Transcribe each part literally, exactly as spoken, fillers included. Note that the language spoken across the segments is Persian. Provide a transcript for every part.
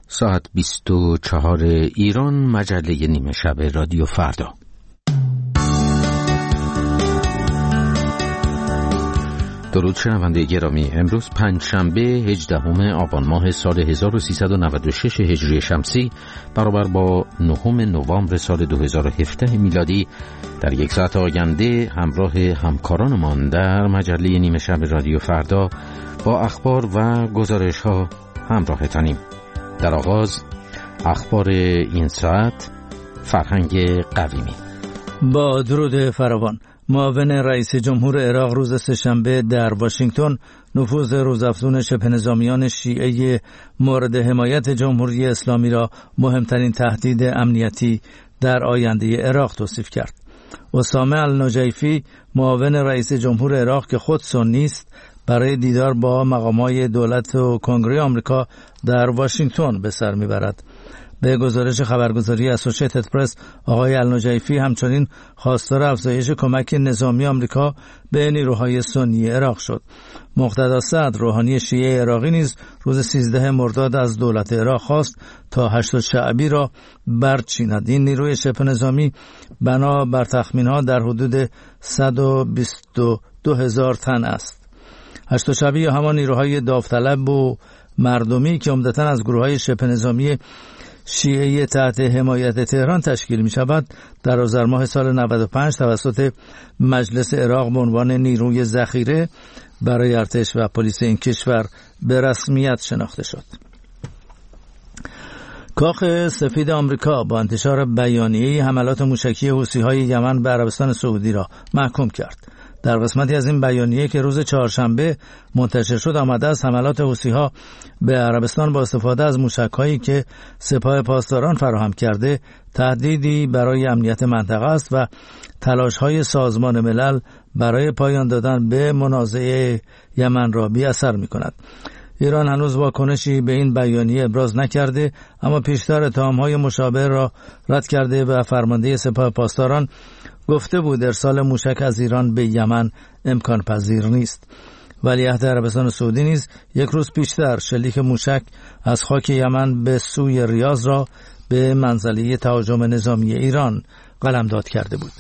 ساعت بیست و چهار ایران، مجله نیمه شب رادیو فردا. درود شنونده گرامی، امروز پنجشنبه هجدهم آبان ماه سال هزار و سیصد و نود و شش هجری شمسی برابر با نهم نوامبر سال دو هزار و هفده میلادی در یک ساعت آینده همراه همکارانمان در مجله نیمه شب رادیو فردا با اخبار و گزارش ها همراه تانیم. در آغاز اخبار این ساعت، فرهنگ قویمی. با درود فراوان، معاون رئیس جمهور عراق روز سه‌شنبه در واشنگتن نفوذ روزافزون شبه نظامیان شیعه مورد حمایت جمهوری اسلامی را مهمترین تهدید امنیتی در آینده عراق توصیف کرد. اسامه النجیفی، معاون رئیس جمهور عراق که خود سنی است، برای دیدار با مقامات دولت و کنگره آمریکا در واشنگتن به سر میبرد. به گزارش خبرگزاری اسوسییتد پرس، آقای النجیفی همچنین خواستار افزایش کمک نظامی آمریکا به نیروهای سنی عراق شد. مقتدا صدر، روحانی شیعه عراقی، نیز روز سیزده مرداد از دولت عراق خواست تا هشت شعبی را برچیند. این نیروی شبه نظامی بنا بر تخمین‌ها در حدود صد و بیست و دو هزار تن است. هشت شعبی یا همان نیروهای داوطلب و مردمی که عمدتاً از گروه‌های شبه نظامی شیعه تحت حمایت تهران تشکیل می شود، در آذر ماه سال نود و پنج توسط مجلس عراق به عنوان نیروی ذخیره برای ارتش و پلیس این کشور به رسمیت شناخته شد. کاخ سفید آمریکا با انتشار بیانیه‌ای حملات موشکی حوثی‌های یمن به عربستان سعودی را محکوم کرد. در قسمتی از این بیانیه که روز چهارشنبه منتشر شد آمده است حملات حوثی‌ها به عربستان با استفاده از موشک‌هایی که سپاه پاسداران فراهم کرده تهدیدی برای امنیت منطقه است و تلاش‌های سازمان ملل برای پایان دادن به منازعه یمن را بی‌اثر می‌کند. ایران هنوز واکنشی به این بیانیه ابراز نکرده، اما پیشتر اتهام‌های مشابه را رد کرده و فرمانده سپاه پاسداران گفته بود ارسال موشک از ایران به یمن امکان پذیر نیست. ولیعهد عربستان سعودی نیز یک روز پیشتر شلیک موشک از خاک یمن به سوی ریاض را به منزله تهاجم نظامی ایران قلمداد کرده بود.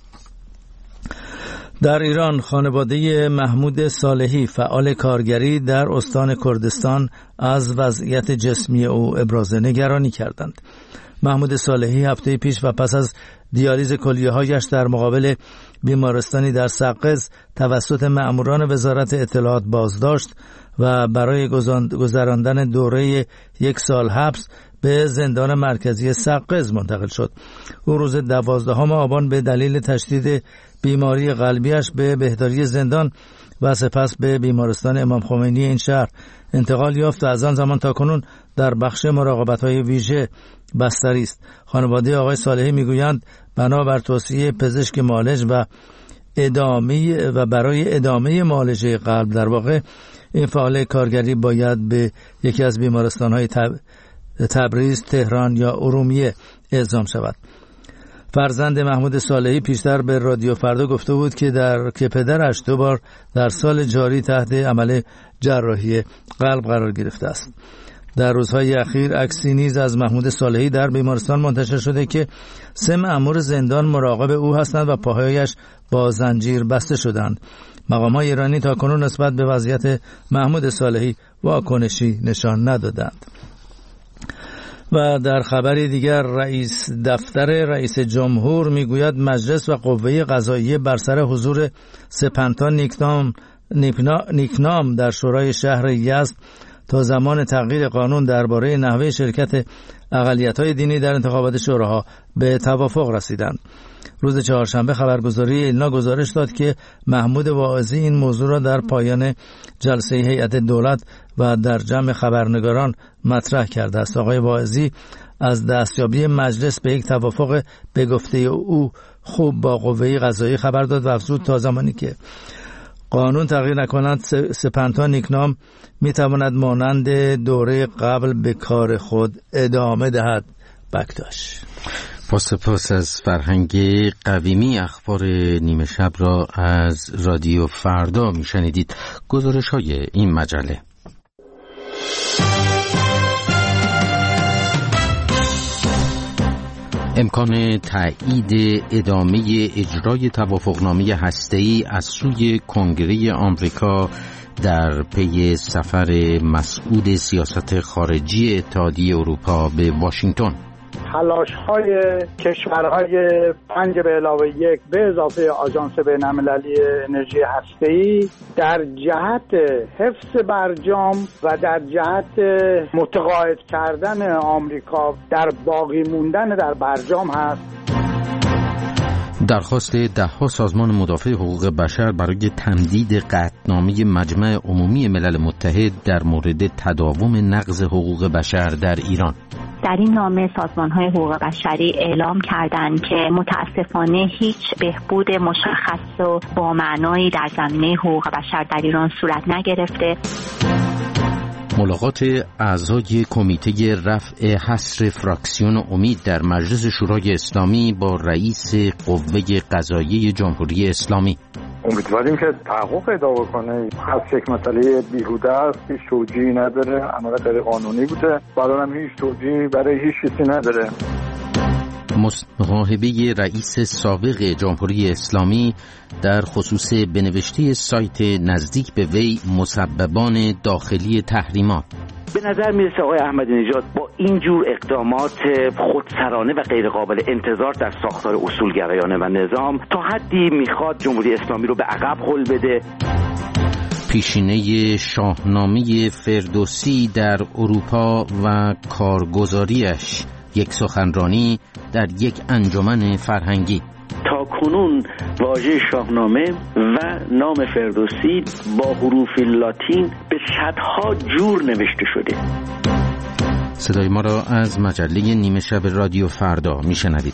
در ایران خانواده محمود صالحی، فعال کارگری در استان کردستان، از وضعیت جسمی او ابراز نگرانی کردند. محمود صالحی هفته پیش و پس از دیالیز کلیه‌هایش در مقابل بیمارستانی در سقز توسط مأموران وزارت اطلاعات بازداشت و برای گذراندن دوره یک سال حبس به زندان مرکزی سقز منتقل شد. او روز دوازدهم آبان به دلیل تشدید بیماری قلبیش به بهداری زندان و سپس به بیمارستان امام خمینی این شهر انتقال یافت و از آن زمان تا کنون در بخش مراقبت‌های ویژه بستری است. خانواده آقای صالحی میگویند بنابر توصیه پزشک معالج و ادامه و برای ادامه معالجه قلب، در واقع این فعال کارگری باید به یکی از بیمارستان‌های تب... تبریز، تهران یا ارومیه اعزام شود. فرزند محمود صالحی پیشتر به رادیو فردا گفته بود که در که پدرش دو بار در سال جاری تحت عمل جراحی قلب قرار گرفته است. در روزهای اخیر عکسی نیز از محمود صالحی در بیمارستان منتشر شده که سه مأمور زندان مراقب او هستند و پاهایش با زنجیر بسته شدند. مقامات ایرانی تاکنون نسبت به وضعیت محمود صالحی واکنشی نشان ندادند. و در خبری دیگر، رئیس دفتر رئیس جمهور میگوید مجلس و قوه قضاییه بر سر حضور سپنتا نیکنام نیکنام در شورای شهر یزد تا زمان تغییر قانون درباره نحوه شرکت اقلیت‌های دینی در انتخابات شوراها به توافق رسیدند. روز چهارشنبه خبرگزاری ایلنا گزارش داد که محمود واعظی این موضوع را در پایان جلسه هیئت دولت و در جمع خبرنگاران مطرح کرده است. آقای واعظی از دستیابی مجلس به یک توافق به گفته او خوب با قوه قضاییه خبر داد و افزود تا زمانی که قانون تغییر نکند سپنتا نیکنام میتواند مانند دوره قبل به کار خود ادامه دهد. بکتاش. با سپاس از فرهنگ قویمی. اخبار نیمه شب را از رادیو فردا میشنیدید. گزارش های این مجله. امکان تایید ادامه اجرای توافقنامه هسته‌ای از سوی کنگره آمریکا در پی سفر مسئول سیاست خارجی اتحادیه اروپا به واشنگتن. تلاش‌های کشورهای پنج به علاوه یک به اضافه آژانس بین‌المللی انرژی هسته‌ای در جهت حفظ برجام و در جهت متقاعد کردن آمریکا در باقی موندن در برجام هست. درخواست ده‌ها سازمان مدافع حقوق بشر برای تمدید قطعنامه مجمع عمومی ملل متحد در مورد تداوم نقض حقوق بشر در ایران. در این نامه سازمان‌های حقوق بشری اعلام کردند که متاسفانه هیچ بهبود مشخص و با معنایی در زمینه حقوق بشر در ایران صورت نگرفته. ملاقات اعضای کمیته رفع حصر فراکسیون امید در مجلس شورای اسلامی با رئیس قوه قضاییه جمهوری اسلامی. امیدواریم که تحقق پیدا بکنه. هست یک مسئله بیهوده است، هیچ توجیهی نداره، عمل غیر قانونی بوده، بعدا هم هیچ توجیهی برای هیچ چیزی نداره. مصاحبه رئیس سابق جمهوری اسلامی در خصوص بنوشته سایت نزدیک به وی مسببان داخلی تحریمات. به نظر میرسه آقای احمدی نژاد با اینجور اقدامات خودسرانه و غیر قابل انتظار در ساختار اصولگرایانه و نظام تا حدی میخواد جمهوری اسلامی رو به عقب هل بده. پیشینه شاهنامه فردوسی در اروپا و کارگزاریش، یک سخنرانی در یک انجمن فرهنگی. تا کنون واژه شاهنامه و نام فردوسی با حروف لاتین به صدها جور نوشته شده. صدای ما را از مجله نیمه شب رادیو فردا میشنوید.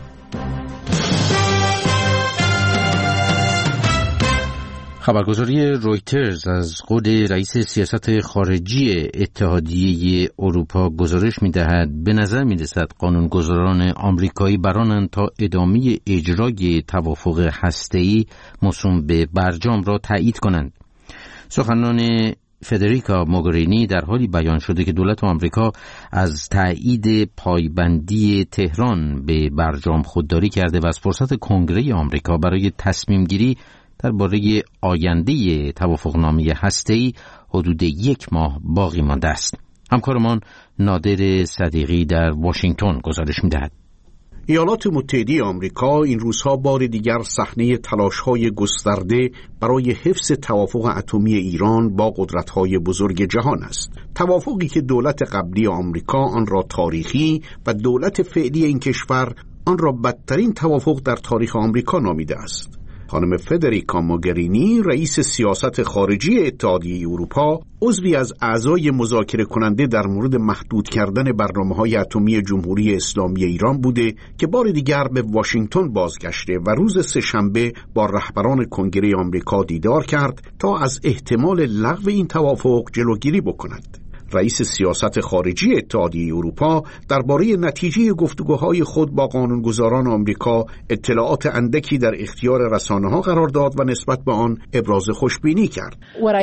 خبرگزاری رویترز از قول رئیس سیاست خارجی اتحادیه اروپا گزارش می‌دهد به نظر می‌رسد قانونگذاران آمریکایی برانند تا ادامه اجرای توافق هسته‌ای موسوم به برجام را تایید کنند. سخنان فدریکا موگرینی در حالی بیان شده که دولت آمریکا از تایید پایبندی تهران به برجام خودداری کرده و از فرصت کنگره آمریکا برای تصمیم گیری درباره آینده توافقنامه هسته‌ای حدود یک ماه باقی مانده است. همکارمان نادر صدیقی در واشنگتن گزارش می‌دهد. ایالات متحده آمریکا این روزها بار دیگر صحنه تلاش‌های گسترده برای حفظ توافق اتمی ایران با قدرت‌های بزرگ جهان است. توافقی که دولت قبلی آمریکا آن را تاریخی و دولت فعلی این کشور آن را بدترین توافق در تاریخ آمریکا نامیده است. خانم فدریکا موگرینی رئیس سیاست خارجی اتحادیه اروپا عضوی از اعضای مذاکره کننده در مورد محدود کردن برنامه‌های اتمی جمهوری اسلامی ایران بوده که بار دیگر به واشنگتن بازگشته و روز سه‌شنبه با رهبران کنگره آمریکا دیدار کرد تا از احتمال لغو این توافق جلوگیری بکند. رئیس سیاست خارجی اتحادیه اروپا درباره نتیجه گفتگوهای خود با قانونگذاران آمریکا اطلاعات اندکی در اختیار رسانه‌ها قرار داد و نسبت به آن ابراز خوشبینی کرد.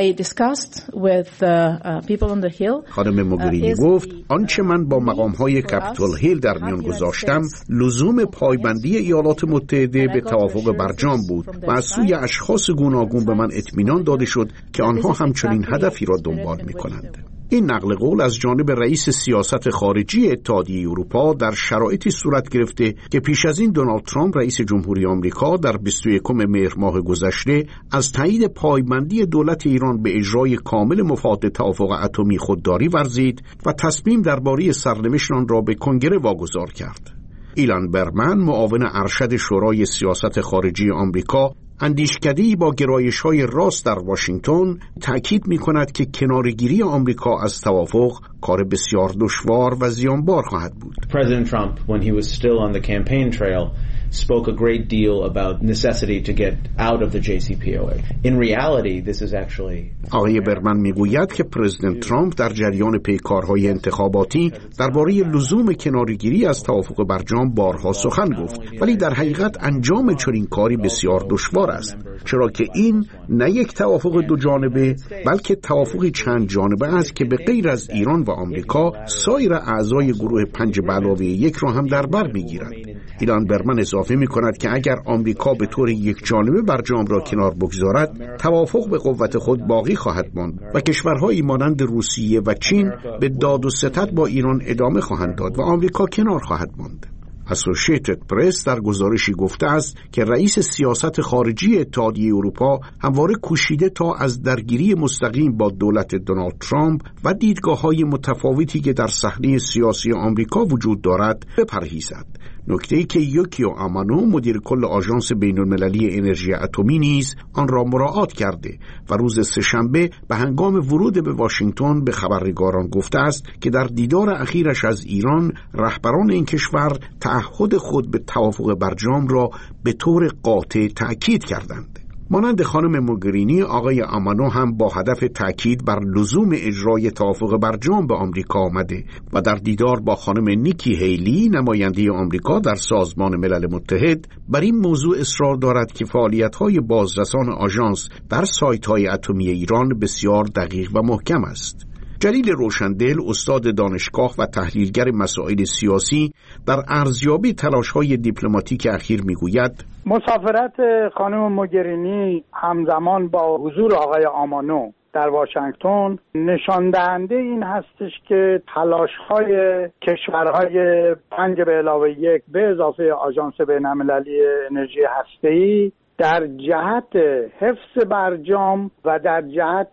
خانم موگرینی گفت آنچه من با مقام‌های کپیتول هیل در میان گذاشتم لزوم پایبندی ایالات متحده به توافق برجام بود و از سوی اشخاص گوناگون به من اطمینان داده شد که آنها همچنین هدفی را دنبال می‌کنند. این نقل قول از جانب رئیس سیاست خارجی اتحادیه اروپا در شرایطی صورت گرفته که پیش از این دونالد ترامپ رئیس جمهوری آمریکا در بیست و یکم مهر ماه گذشته از تایید پایبندی دولت ایران به اجرای کامل مفاد توافق اتمی خودداری ورزید و تصمیم درباره سرنوشت آن را به کنگره واگذار کرد. ایلان برمن معاون ارشد شورای سیاست خارجی آمریکا اندیشکده‌ای با گرایش‌های راست در واشنگتن تأکید می‌کند که کناره‌گیری آمریکا از توافق کار بسیار دشوار و زیانبار خواهد بود. President Trump, when he was still on the campaign trail, spoke a great deal about necessity to get out of the جی سی پی او ای. In reality, this is actually آقای برمن میگوید که پرزیدنت ترامپ در جریان پیکارهای انتخاباتی درباره لزوم کناره‌گیری از توافق برجام بارها سخن گفت، ولی در حقیقت انجام چنین کاری بسیار دشوار است، چرا که این نه یک توافق دو جانبه بلکه توافقی چند جانبه است که به غیر از ایران و آمریکا سایر اعضای گروه پنج به علاوه یک را هم در بر می‌گیرد. ایلان برمن اضافه می‌کند که اگر آمریکا به طور یک جانبه برجام را کنار بگذارد، توافق به قوت خود باقی خواهد ماند و کشورهایی مانند روسیه و چین به داد و ستد با ایران ادامه خواهند داد و آمریکا کنار خواهد ماند. اسوسییتد پرس در گزارشی گفته است که رئیس سیاست خارجی اتحادیه اروپا همواره کوشیده تا از درگیری مستقیم با دولت دونالد ترامپ و دیدگاه‌های متفاوتی که در صحنه سیاسی آمریکا وجود دارد بپرهیزد. نکته‌ای که یوکیو آمانو مدیر کل آژانس بین‌المللی انرژی اتمی نیز آن را مراعات کرده و روز سه‌شنبه به هنگام ورود به واشنگتن به خبرنگاران گفته است که در دیدار اخیرش از ایران رهبران این کشور تعهد خود به توافق برجام را به طور قاطع تأکید کردند. مانند خانم موگرینی، آقای آمانو هم با هدف تأکید بر لزوم اجرای توافق برجام به آمریکا آمده و در دیدار با خانم نیکی هیلی، نماینده آمریکا در سازمان ملل متحد، بر این موضوع اصرار دارد که فعالیت‌های بازرسان آژانس در سایت‌های اتمی ایران بسیار دقیق و محکم است. جلیل روشندل، استاد دانشگاه و تحلیلگر مسائل سیاسی، در ارزیابی تلاش‌های دیپلماتیک اخیر میگوید مسافرت خانم موگرینی همزمان با حضور آقای آمانو در واشنگتن نشان دهنده این هستش که تلاش‌های کشورهای پنج به علاوه یک به اضافه آژانس بین‌المللی انرژی هسته‌ای در جهت حفظ برجام و در جهت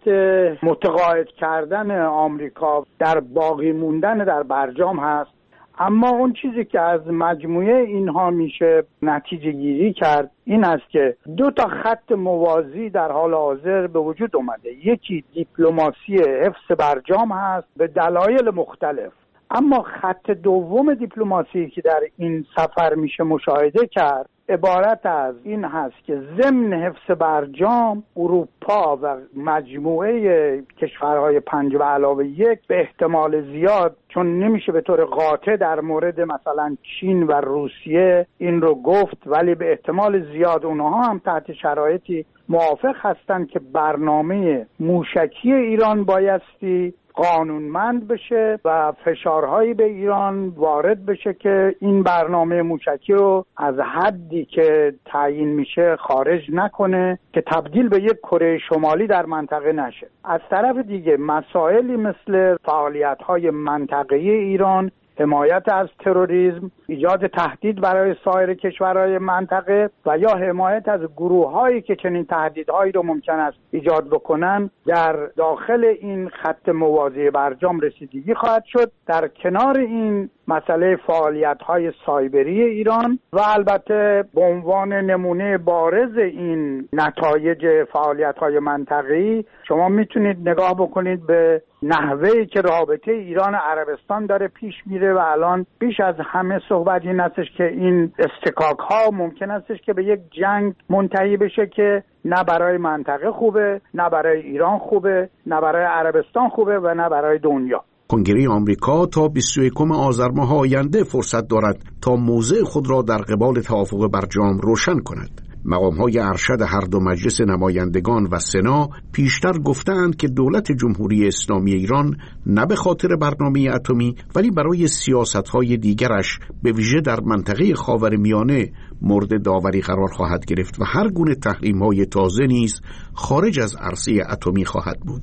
متقاعد کردن آمریکا در باقی موندن در برجام هست. اما اون چیزی که از مجموعه اینها میشه نتیجه گیری کرد این است که دو تا خط موازی در حال حاضر به وجود اومده. یکی دیپلماسی حفظ برجام هست به دلایل مختلف، اما خط دوم دیپلماسی که در این سفر میشه مشاهده کرد عبارت از این هست که ضمن حفظ برجام اروپا و مجموعه کشورهای پنج به علاوه یک به احتمال زیاد، چون نمیشه به طور قاطع در مورد مثلا چین و روسیه این رو گفت، ولی به احتمال زیاد اونها هم تحت شرایطی موافق هستند که برنامه موشکی ایران بایستی قانونمند بشه و فشارهایی به ایران وارد بشه که این برنامه موشکی رو از حدی که تعیین میشه خارج نکنه که تبدیل به یک کره شمالی در منطقه نشه. از طرف دیگه مسائلی مثل فعالیت‌های منطقه‌ای ایران، حمایت از تروریسم، ایجاد تهدید برای سایر کشورهای منطقه و یا حمایت از گروه‌هایی که چنین تهدیدهایی رو ممکن است ایجاد بکنن در داخل این خط موازی برجام رسیدگی خواهد شد. در کنار این مسئله فعالیت‌های سایبری ایران و البته به عنوان نمونه بارز این نتایج فعالیت‌های منطقه‌ای شما میتونید نگاه بکنید به نحوهی که رابطه ایران و عربستان داره پیش میره و الان بیش از همه صحبت این هستش که این استکاک‌ها ممکن استش که به یک جنگ منتهی بشه که نه برای منطقه خوبه، نه برای ایران خوبه، نه برای عربستان خوبه و نه برای دنیا. کنگره آمریکا تا بیست و یکم آذر ماه آینده فرصت دارد تا موضع خود را در قبال توافق برجام روشن کند. مقام‌های ارشد هر دو مجلس نمایندگان و سنا پیشتر گفتند که دولت جمهوری اسلامی ایران نه به خاطر برنامه اتمی ولی برای سیاست‌های دیگرش به ویژه در منطقه خاورمیانه مورد داوری قرار خواهد گرفت و هر گونه تحریم‌های تازه نیز خارج از عرصه اتمی خواهد بود.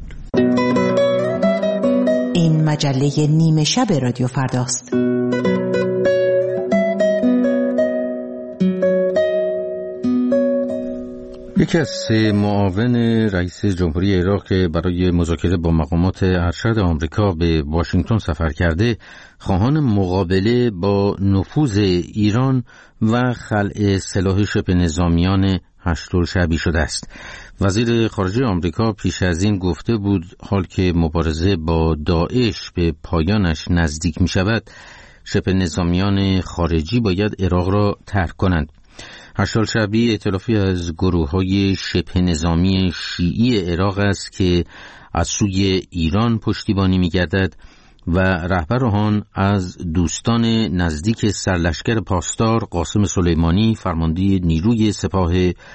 این مجله نیمه شب رادیو فرداست. یکی از سه معاون رئیس جمهوری عراق که برای مذاکره با مقامات ارشد آمریکا به واشنگتن سفر کرده، خواهان مقابله با نفوذ ایران و خلع سلاح شبه نظامیان هشت‌الشعبی شده است. وزیر خارجه آمریکا پیش از این گفته بود حال که مبارزه با داعش به پایانش نزدیک می شود، شبه نظامیان خارجی باید عراق را ترک کنند. هشتال شعبی ائتلافی از گروه‌های شبه نظامی شیعی عراق است که از سوی ایران پشتیبانی می‌گردد و رهبر آن از دوستان نزدیک سرلشکر پاسدار قاسم سلیمانی فرمانده نیروی سپاه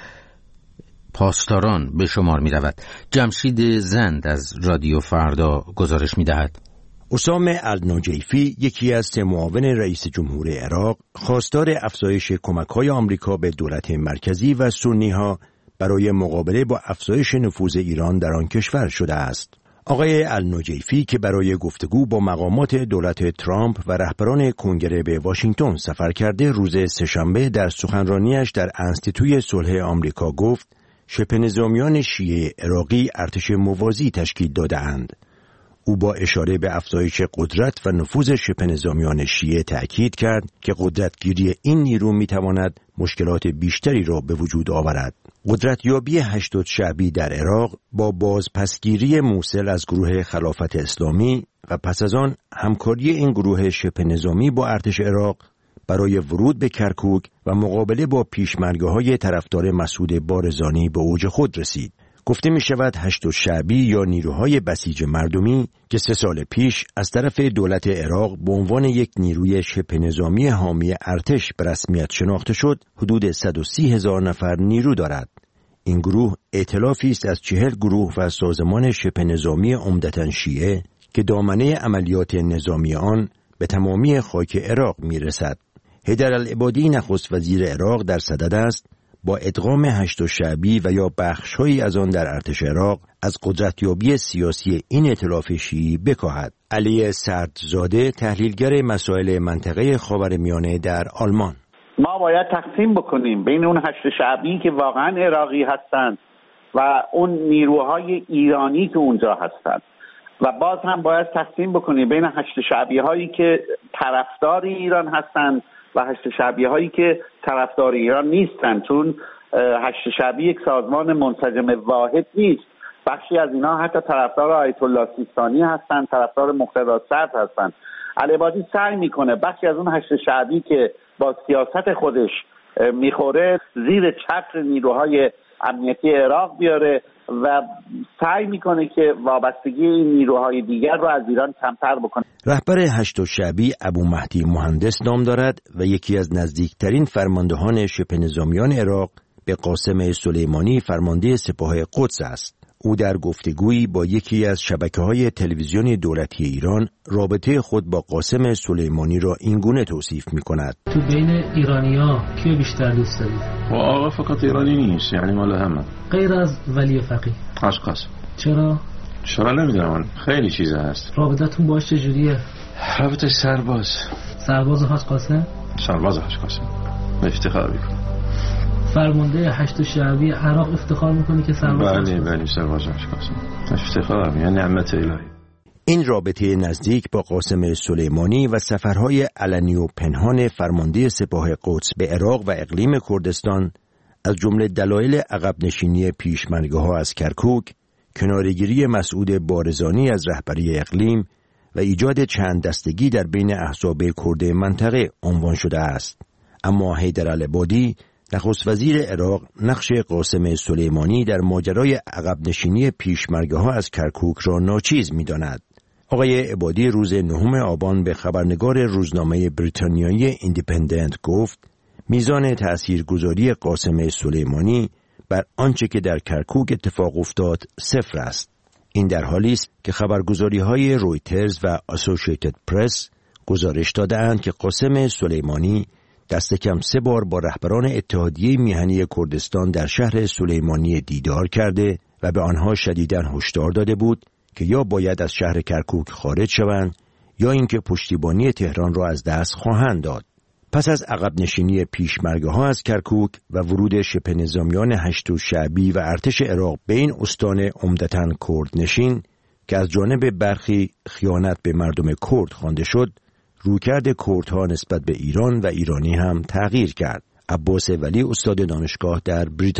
پاسداران به شمار می رود. جمشید زند از رادیو فردا گزارش می دهد. اسامه النجیفی، یکی از سه معاون رئیس جمهور عراق، خواستار افزایش کمک‌های آمریکا به دولت مرکزی و سنی‌ها برای مقابله با افزایش نفوذ ایران در آن کشور شده است. آقای النجیفی که برای گفتگو با مقامات دولت ترامپ و رهبران کنگره به واشنگتن سفر کرده، روز سه‌شنبه در سخنرانیش در انستیتوی صلح آمریکا گفت شبه نظامیان شیعه عراقی ارتش موازی تشکیل داده‌اند. او با اشاره به افزایش قدرت و نفوذ شبه نظامیان شیعه تأکید کرد که قدرتگیری این نیرو می‌تواند مشکلات بیشتری را به وجود آورد. قدرتیابی هشتاد شعبی در عراق با بازپسگیری موصل از گروه خلافت اسلامی و پس از آن همکاری این گروه شبه نظامی با ارتش عراق برای ورود به کرکوک و مقابله با پیشمرگه‌های طرفدار مسعود بارزانی به اوج خود رسید. گفته می شود هشتاد شعبی یا نیروهای بسیج مردمی که سه سال پیش از طرف دولت عراق به عنوان یک نیروی شبه نظامی حامی ارتش به رسمیت شناخته شد، حدود صد و سی هزار نفر نیرو دارد. این گروه ائتلافی است از چهل گروه و سازمان شبه نظامی عمدتاً شیعه که دامنه عملیات نظامی آن به تمامی خاک عراق می رسد. حیدرالعبادی نخست وزیر عراق در صدد است با ادغام هشتاد شعبی و یا بخش‌هایی از آن در ارتش عراق از قدرتیابی سیاسی این ائتلاف شیعی بکاهد. علی سردزاده، تحلیلگر مسائل منطقه خاورمیانه در آلمان: ما باید تقسیم بکنیم بین اون هشت شعبی که واقعا عراقی هستند و اون نیروهای ایرانی که اونجا هستند و باز هم باید تقسیم بکنیم بین هشت شعبی هایی که طرفدار ایران هستند و هشت شعبی هایی که طرفدار ایران نیستند، چون هشت شعبی یک سازمان منسجم واحد نیست. بخشی از اینا حتی طرفدار آیت الله سیستانی هستند، طرفدار مقتدا صدر هستند. العبادی سعی میکنه بخشی از اون هشت شعبی که با سیاست خودش میخوره زیر چتر نیروهای امنیتی عراق بیاره و سعی میکنه که وابستگی این نیروهای دیگر رو از ایران کمتر بکنه. رهبر هشتاد شعبی ابو مهدی مهندس نام دارد و یکی از نزدیکترین فرماندهان شبه نظامیان عراق به قاسم سلیمانی فرمانده سپاه قدس است. او در گفتگویی با یکی از شبکه‌های تلویزیونی دولتی ایران رابطه خود با قاسم سلیمانی را اینگونه توصیف می‌کند: تو بین ایرانی‌ها کی بیشتر دوست دارید؟ و آقا فقط ایرانی نیست، یعنی مال همه. غیر از ولی فقیه. اشخاص. چرا؟ چرا نمیدونم، خیلی چیزا هست. رابطتون باهاش چجوریه؟ رابطه سرباز. سرباز حاج قاسم؟ سرباز حاج قاسم. افتخار می‌کنه. فرمانده هشت شعبی عراق افتخار میکنه که سرباز بله بله سرباز حاج قاسم. افتخار، یعنی نعمت الهی. این رابطه نزدیک با قاسم سلیمانی و سفرهای علنی و پنهان فرمانده سپاه قدس به عراق و اقلیم کردستان از جمله دلایل عقب نشینی پیشمرگه‌ها از کرکوک، کناره‌گیری مسعود بارزانی از رهبری اقلیم و ایجاد چند دستگی در بین احزاب کرد منطقه عنوان شده است. اما حیدرالعبادی، نخست وزیر عراق، نقش قاسم سلیمانی در ماجرای عقب نشینی پیشمرگه‌ها از کرکوک را ناچیز می‌داند. آقای عبادی روز نهم آبان به خبرنگار روزنامه بریتانیایی ایندیپندنت گفت میزان تأثیرگذاری قاسم سلیمانی بر آنچه که در کرکوک اتفاق افتاد صفر است. این در حالی است که خبرگزاری‌های رویترز و اسوسییتد پرس گزارش داده‌اند که قاسم سلیمانی دست کم سه بار با رهبران اتحادیه میهنی کردستان در شهر سلیمانی دیدار کرده و به آنها شدیداً هشدار داده بود که یا باید از شهر کرکوک خارج شوند یا اینکه پشتیبانی تهران را از دست خواهند داد. پس از عقب نشینی پیشمرگه‌ها از کرکوک و ورود شبه نظامیان هشت شعبی و ارتش عراق به این استان عمدتاً کرد نشین که از جانب برخی خیانت به مردم کرد خوانده شد، رویکرد کردها نسبت به ایران و ایرانی هم تغییر کرد. عباس ولی، استاد دانشگاه در بریتانیا: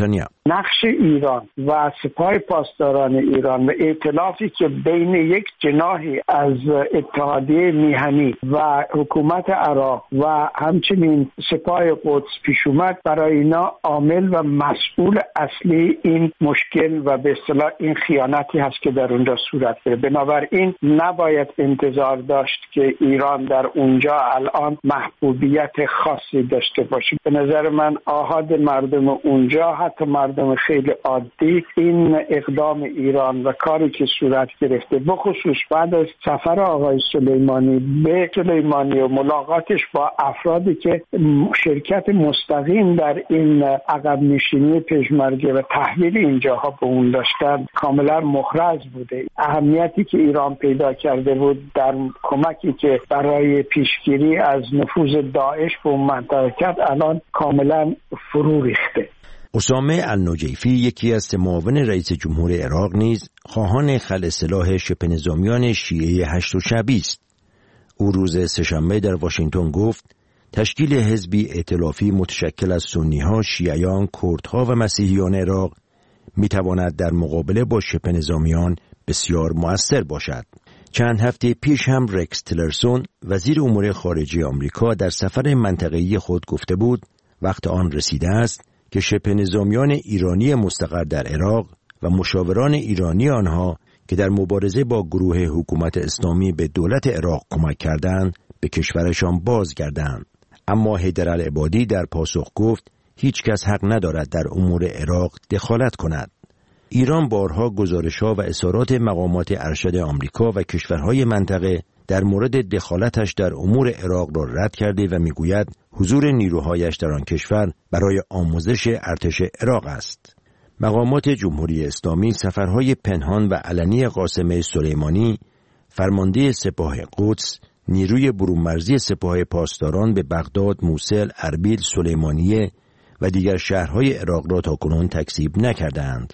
نقش ایران و سپاه پاسداران ایران و ائتلافی که بین یک جناحی از اتحادیه میهنی و حکومت عراق و همچنین سپاه قدس پیش اومد، برای اینا عامل و مسئول اصلی این مشکل و به اصطلاح این خیانتی هست که در اونجا صورت گرفت. بنابراین نباید انتظار داشت که ایران در اونجا الان محبوبیت خاصی داشته باشه. به نظر من آحاد مردم اونجا، حتی مردم خیلی عادی، این اقدام ایران و کاری که صورت گرفته بخصوص بعد از سفر آقای سلیمانی به سلیمانی و ملاقاتش با افرادی که شرکت مستقیم در این عقب نشینی پژمرده و تحویل اینجاها به اون داشتن کاملا محرز بوده. اهمیتی که ایران پیدا کرده بود در کمکی که برای پیشگیری از نفوذ داعش به اون منطقه کرد الان کاملا فرو ریخته. اسامه النجیفی، یکی از معاون رئیس جمهور عراق، نیز خواهان خلع سلاح شبه نظامیان شیعه هشت شعبی است. او روز سه‌شنبه در واشنگتن گفت تشکیل حزبی ائتلافی متشکل از سنی‌ها، شیعیان، کردها و مسیحیان عراق می‌تواند در مقابله با شبه نظامیان بسیار مؤثر باشد. چند هفته پیش هم رکس تیلرسون، وزیر امور خارجه آمریکا، در سفر منطقه‌ای خود گفته بود وقت آن رسیده است که شبه نظامیان ایرانی مستقر در عراق و مشاوران ایرانی آنها که در مبارزه با گروه حکومت اسلامی به دولت عراق کمک کردند به کشورشان بازگردند. اما حیدر العبادی در پاسخ گفت هیچ کس حق ندارد در امور عراق دخالت کند. ایران بارها گزارش‌ها و اظهارات مقامات ارشد آمریکا و کشورهای منطقه در مورد دخالتش در امور عراق را رد کرده و میگوید حضور نیروهایش در آن کشور برای آموزش ارتش عراق است. مقامات جمهوری اسلامی سفرهای پنهان و علنی قاسم سلیمانی، فرمانده سپاه قدس، نیروی برون‌مرزی سپاه پاسداران به بغداد، موصل، اربیل، سلیمانیه و دیگر شهرهای عراق را تاکنون تکذیب نکردند.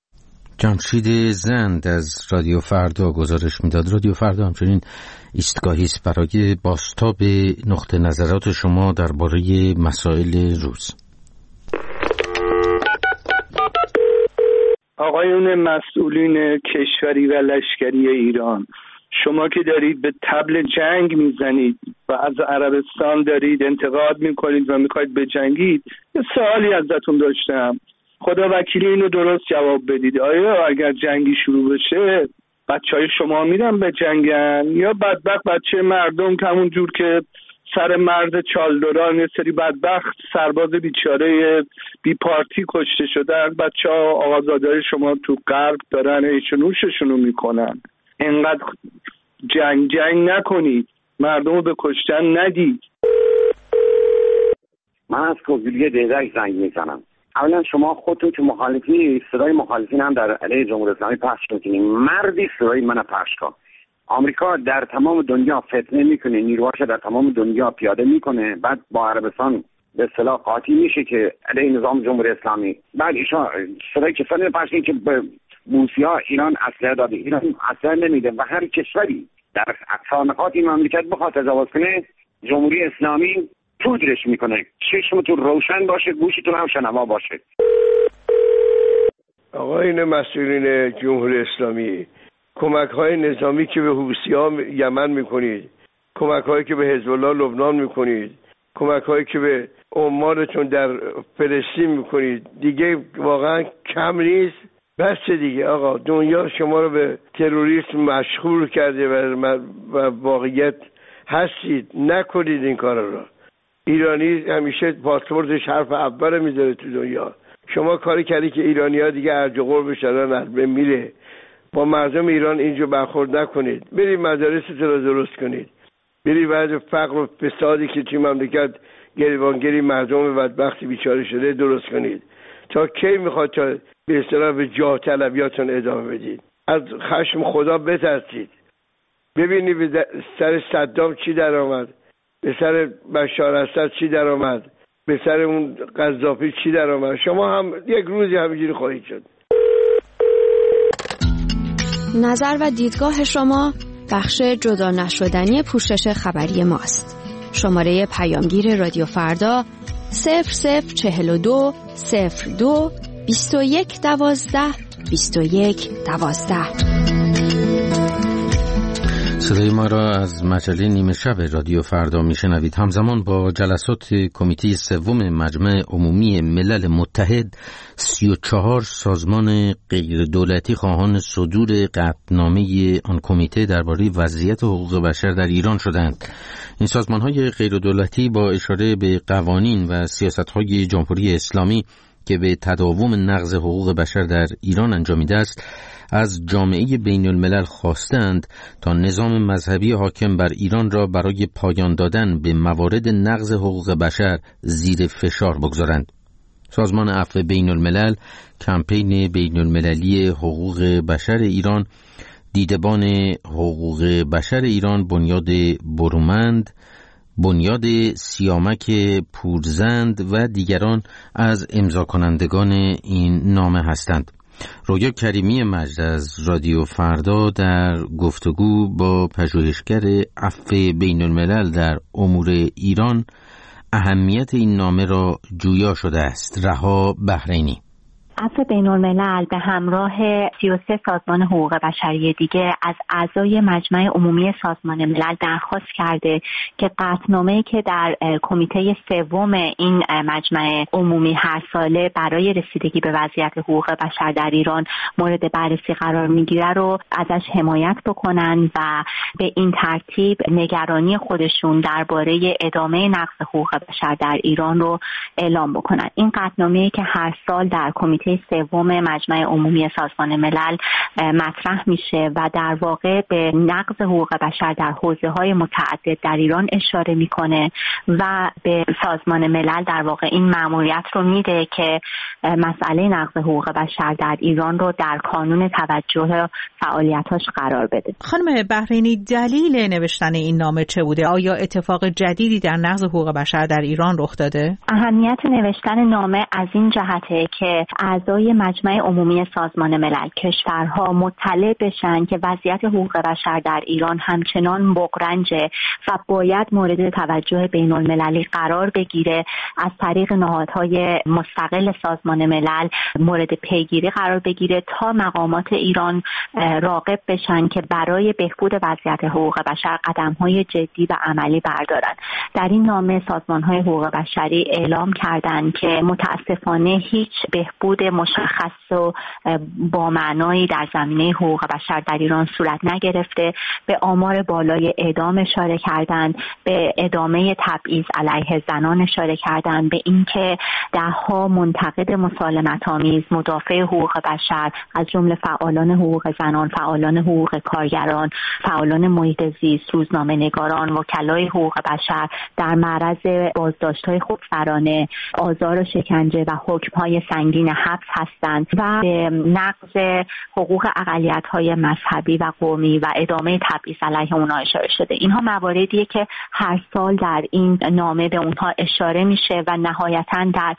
جمشید زند از رادیو فردا گزارش میداد. رادیو فردا همچنین ایستگاهی است برای بازتاب نقطه نظرات شما درباره مسائل روز. آقایون مسئولین کشوری و لشکری ایران، شما که دارید به طبل جنگ میزنید و از عربستان دارید انتقاد میکنید و میخواید بجنگید، یه سوالی ازتون داشتم، خدا وکیلی اینو درست جواب بدید. آیا اگر جنگی شروع بشه بچه های شما میرن به جنگن یا بدبخت بچه مردم که همون جور که سر مرد چالدوران یه سری بدبخت سرباز بیچاره بی پارتی کشته شدن، بچه ها آقازادهای شما تو غرب دارن ایش و نوششونو میکنن. اینقدر جنگ جنگ نکنید، مردم رو به کشتن ندید. من از کوزیلی دیدک زنگ میزنم. اولا شما خودتون که مخالفی، صدای مخالفین هم در علیه جمهوری اسلامی پخش میکنید. مردی صدای من پخش کن. آمریکا در تمام دنیا فتنه میکنه، نیروهاش در تمام دنیا پیاده میکنه، بعد با عربستان به اصطلاح قاطی میشه که علیه نظام جمهوری اسلامی. بعد ایشان صدای کسانی پخش میکنه که به بوسیا ایران اسلحه داده، ایران اسلحه نمیده و هر کشوری در اقصا این مملکت بخواد تجاوز کنه، جمهوری اسلامی پودرش میکنه. چشمتون روشن باشه، گوشتون هم شنوا باشه. آقایون مسئولین جمهوری اسلامی، کمک های نظامی که به حوثی‌ها یمن میکنید، کمک هایی که به حزب الله لبنان میکنید، کمک هایی که به عمالتون در فلسطین میکنید، دیگه واقعا کم نیست. بس دیگه آقا، دنیا شما رو به تروریسم مشغول کرده و واقعیت هستید. نکنید این کار رو. ایرانی همیشه پاسپورتش حرف اول میذاره تو دنیا. شما کاری کردی که ایرانی ها دیگه ارج و قربش دارن از بین میره. با مردم ایران اینجا برخورد نکنید. برید مدارستون رو درست کنید. برید وضع فقر و فسادی که توی مملکت گریبانگری مردم بدبختی بیچاره شده درست کنید. تا کی میخواد تا به اصطلاح به جاه طلبیاتون ادامه بدید؟ از خشم خدا بترسید. ببینید به سر صدام چی در آمد، به سر بشار اسد چی در آمد، به سر اون قذافی چی در آمد. شما هم یک روزی همینجوری خواهید شد. نظر و دیدگاه شما بخش جدا نشدنی پوشش خبری ماست. شماره پیامگیر رادیو فردا صفر صفر چهل و دو صفر دو بیست و یک دوازده بیست و یک دوازده. صدای ما را از مجله نیمه شب رادیو فردا میشنوید. همزمان با جلسات کمیته سوم مجمع عمومی ملل متحد، سی و چهار سازمان غیر دولتی خواهان صدور قطعنامه آن کمیته درباره وضعیت حقوق بشر در ایران شدند. این سازمان‌های غیر دولتی با اشاره به قوانین و سیاست‌های جمهوری اسلامی که به تداوم نقض حقوق بشر در ایران انجامیده است، از جامعه بین الملل خواستند تا نظام مذهبی حاکم بر ایران را برای پایان دادن به موارد نقض حقوق بشر زیر فشار بگذارند. سازمان عفو بین الملل، کمپین بین المللی حقوق بشر ایران، دیدبان حقوق بشر ایران، بنیاد برومند، بنیاد سیامک پورزند و دیگران از امضا کنندگان این نامه هستند. رویا کریمی مجد از رادیو فردا در گفتگو با پژوهشگر عفو بین الملل در امور ایران اهمیت این نامه را جویا شده است. رها بحرینی. عفو بین الملل به همراه سی و سه سازمان حقوق بشری دیگه از اعضای مجمع عمومی سازمان ملل درخواست کرده که قطعنامه‌ای که در کمیته سوم این مجمع عمومی هر ساله برای رسیدگی به وضعیت حقوق بشر در ایران مورد بررسی قرار میگیره رو ازش حمایت بکنن و به این ترتیب نگرانی خودشون درباره ادامه نقض حقوق بشر در ایران رو اعلام بکنن. این قطعنامه‌ای که هر سال در کمیته سوم مجمع عمومی سازمان ملل مطرح میشه و در واقع به نقض حقوق بشر در حوزه‌های متعدد در ایران اشاره میکنه و به سازمان ملل در واقع این مأموریت رو میده که مسئله نقض حقوق بشر در ایران رو در کانون توجه فعالیتاش قرار بده. خانم بحرینی، دلیل نوشتن این نامه چه بوده؟ آیا اتفاق جدیدی در نقض حقوق بشر در ایران رخ داده؟ اهمیت نوشتن نامه از این جهته که اعضای مجمع عمومی سازمان ملل کشورها مطلع بشن که وضعیت حقوق بشر در ایران همچنان بغرنجه و باید مورد توجه بین المللی قرار بگیره. از طریق نهادهای مستقل سازمان ملل مورد پیگیری قرار بگیره تا مقامات ایران راغب بشن که برای بهبود وضعیت حقوق بشر قدم‌های جدی و عملی بردارن. در این نامه سازمان‌های حقوق بشری اعلام کردند که متاسفانه هیچ بهبود مشخص و با معنایی در زمینه حقوق بشر در ایران صورت نگرفته. به آمار بالای اعدام اشاره کردند، به ادامه تبعیض علیه زنان اشاره کردند، به اینکه دهها منتقد مسالمت‌آمیز مدافع حقوق بشر از جمله فعالان حقوق زنان، فعالان حقوق کارگران، فعالان محیط زیست، روزنامه‌نگاران، وکلای حقوق بشر در معرض بازداشت‌های خودسرانه، آزار و شکنجه و حکم‌های سنگین حبس هستند و به نقض حقوق اقلیت‌های مذهبی و قومی و ادامه تبعیض علیه اونها اشاره شده. اینها مواردیه که هر سال در این نامه به اونها اشاره میشه و نهایتاً در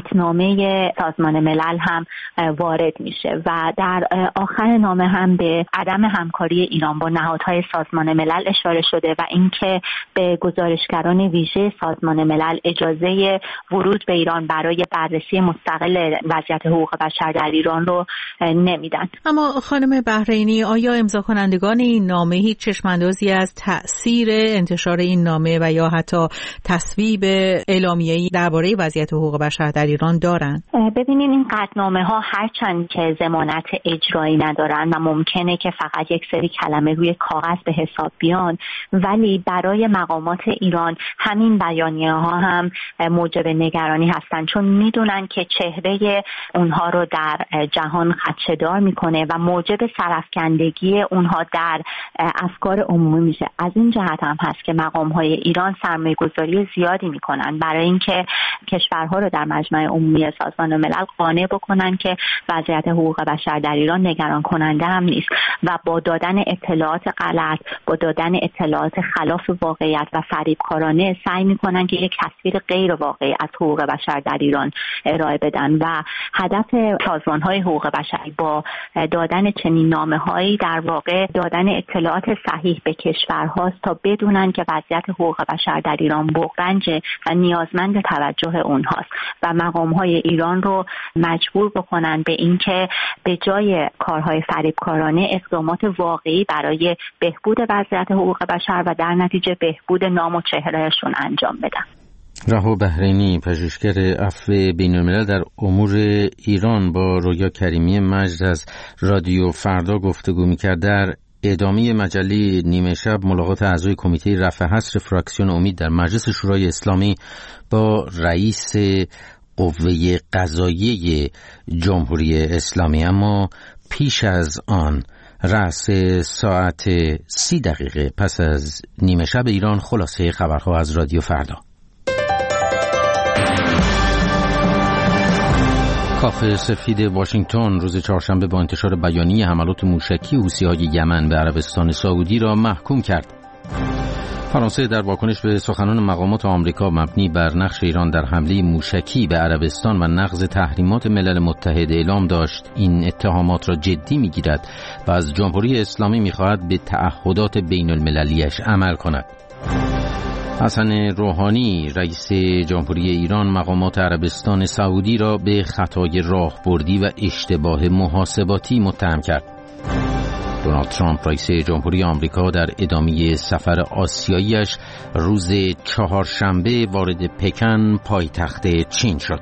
قطعنامه سازمان ملل هم وارد میشه و در آخر نامه هم به عدم همکاری ایران با نهادهای سازمان ملل اشاره شده و اینکه به گزارشگران ویژه سازمان ملل اجازه ورود به ایران برای بررسی مستقل وضعیت حقوق بشر در ایران رو نمیدن. اما خانم بحرینی، آیا امضا کنندگان این نامه هیچ چشم‌اندازی از تأثیر انتشار این نامه و یا حتی تصویب اعلامیه‌ای درباره وضعیت حقوق بشر در ایران دارند؟ ببینید، این قطعنامه ها هرچند که ضمانت اجرایی ندارن و ممکنه که فقط یک سری کلمه روی کاغذ به حساب بیان، ولی برای مقامات ایران همین بیانیه ها هم موجب نگرانی هستن، چون میدونن که چهره اونها رو در جهان خدشه‌دار میکنه و موجب سرافکندگی اونها در افکار عمومی میشه. از این جهت هم هست که مقام‌های ایران سرمایه‌گذاری زیادی میکنن برای اینکه کشورها رو در مجمع عمومی سازمان ملل قانع بکنن که وضعیت حقوق بشر در ایران نگران کننده هم نیست و با دادن اطلاعات غلط، با دادن اطلاعات خلاف واقعیت و فریبکارانه سعی میکنن که یک تصویر غیر واقعی از حقوق بشر در ایران ارائه بدن و هدف سازمان‌های حقوق بشر با دادن چنین نامه‌هایی در واقع دادن اطلاعات صحیح به کشورهاست تا بدونن که وضعیت حقوق بشر در ایران بغرنجه و نیازمند توجه اونهاست و مقام‌های ایران رو مجبور بکنن به اینکه به جای کارهای فریبکارانه اقدامات واقعی برای بهبود وضعیت حقوق بشر و در نتیجه بهبود نام و چهرهشون انجام بدن. رها بحرینی، پژوهشگر عفو بین‌الملل در امور ایران، با رویا کریمی مجد از رادیو فردا گفتگو می‌کرد. در ادامه مجله نیمه شب ملاقات اعضای کمیته رفع حصر فراکسیون امید در مجلس شورای اسلامی با رئیس قوه قضاییه جمهوری اسلامی. اما پیش از آن رأس ساعت سی دقیقه پس از نیمه شب ایران خلاصه خبرها از رادیو فردا. کاخ سفید واشنگتن روز چهارشنبه با انتشار بیانیه حملات موشکی حوثی‌های یمن به عربستان سعودی را محکوم کرد. فرانسه در واکنش به سخنان مقامات آمریکا مبنی بر نقش ایران در حمله موشکی به عربستان و نقض تحریمات ملل متحد اعلام داشت این اتهامات را جدی می‌گیرد و از جمهوری اسلامی می‌خواهد به تعهدات بین‌المللیش عمل کند. حسن روحانی رئیس جمهوری ایران مقامات عربستان سعودی را به خطای راهبردی و اشتباه محاسباتی متهم کرد. دونالد ترامپ رئیس جمهوری آمریکا در ادامه سفر آسیایی‌اش روز چهارشنبه وارد پکن پایتخت چین شد.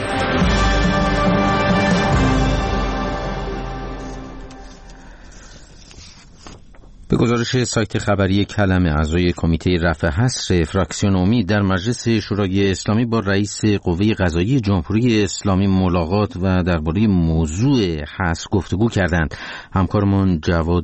به گزارش سایت خبری کلمه، اعضای کمیته رفع حصر فراکسیون امید در مجلس شورای اسلامی با رئیس قوه قضاییه جمهوری اسلامی ملاقات و درباره موضوع حصر گفتگو کردند. همکارمان جواد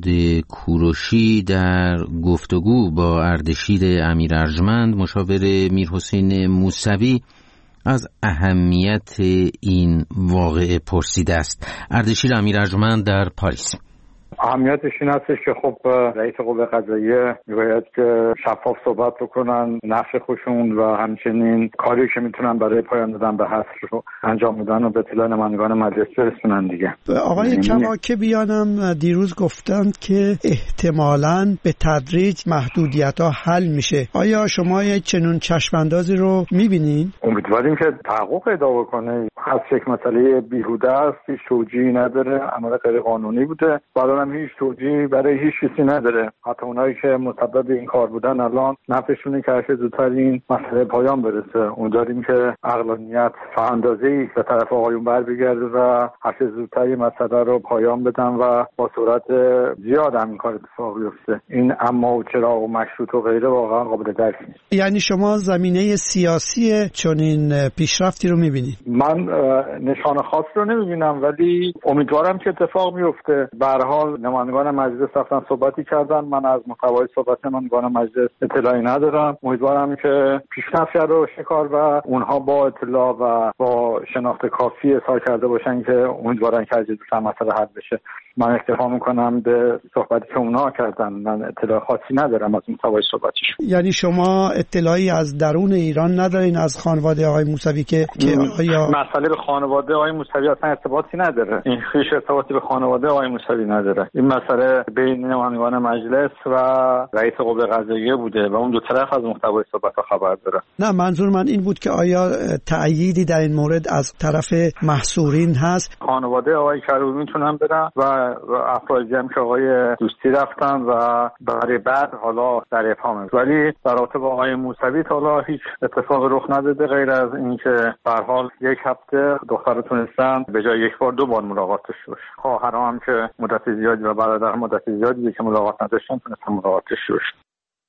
کوروشی در گفتگو با اردشیر امیر ارجمند مشاور میرحسین موسوی از اهمیت این واقعه پرسیده است. اردشیر امیر ارجمند در پاریس: اهمیتش این هستش که خب رئیس قوه قضاییه می‌باید که شفاف صحبت بکنن، نقش خودشون و همچنین کاری که میتونن برای پایان دادن به حصر رو انجام بدن و به اطلاع نمایندگان مجلس برسونن دیگه. آقای کواکبیانم دیروز گفتند که احتمالاً به تدریج محدودیت‌ها حل میشه. آیا شما یک چنون چشم‌اندازی رو می‌بینید؟ امیدواریم که تحقق پیدا بکنه. حصر یک مسئله بیهوده است، هیچ توجیهی نداره، عمل غیر قانونی بوده. بعدم هیچ توجیهی برای هیچ چیزی نداره. حتی اونایی که مسبب این کار بودن الان نفسشونه که هرچه زودتر این مسئله پایان برسه. امیدواریم که عقلانیت تا اندازه‌ای به طرف آقایون بر بگرده و هرچه زودتر این مسئله رو پایان بدن و با سرعت زیاد هم این کار اتفاق بیفته. این اما و چرا و مشروط و غیره واقعا قابل درک نیست. یعنی شما زمینه سیاسی چنین پیشرفتی رو می‌بینید؟ من نشان خاص رو نمی‌بینم، ولی امیدوارم که اتفاق بیفته. به هر حال نمایندگان مجلس رفتن صحبتی کردن. من از محتوای صحبت نمایندگان مجلس اطلاعی ندارم. امیدوارم که پیشرفت رو شکار و اونها با اطلاع و با شناخت کافی اظهار کرده باشن که امیدوارن که از این مسئله حل بشه. من اکتفا میکنم به صحبتی که اونها کردن. من اطلاع خاصی ندارم از محتوای صحبتشون. یعنی شما اطلاعی از درون ایران ندارین از خانواده آقای موسوی که که آیا مسئله به خانواده آقای موسوی اصلا ارتباطی نداره؟ این هیچ ارتباطی به خانواده آقای موسوی نداره. این مسئله بین نمایندگان مجلس و رئیس قوه قضاییه بوده و اون دو طرف از محتوای صحبت‌ها خبر داره. نه، منظور من این بود که آیا تأییدی در این مورد از طرف محصورین هست؟ خانواده آقای کروبی میتونن برن و افرادی هم که آقای دوستی رفتن و برای بعد حالا در افهام، ولی در رابطه با آقای موسوی تا حالا هیچ اتفاق رخ نداده غیر از اینکه به هر حال یک هفته دختر تونستن به جای یک بار دو بار ملاقاتش بشه. خواهرام هم که مدت زیادی و برادر مدت زیادی که ملاقات نداشتن تونستن ملاقاتش بشه.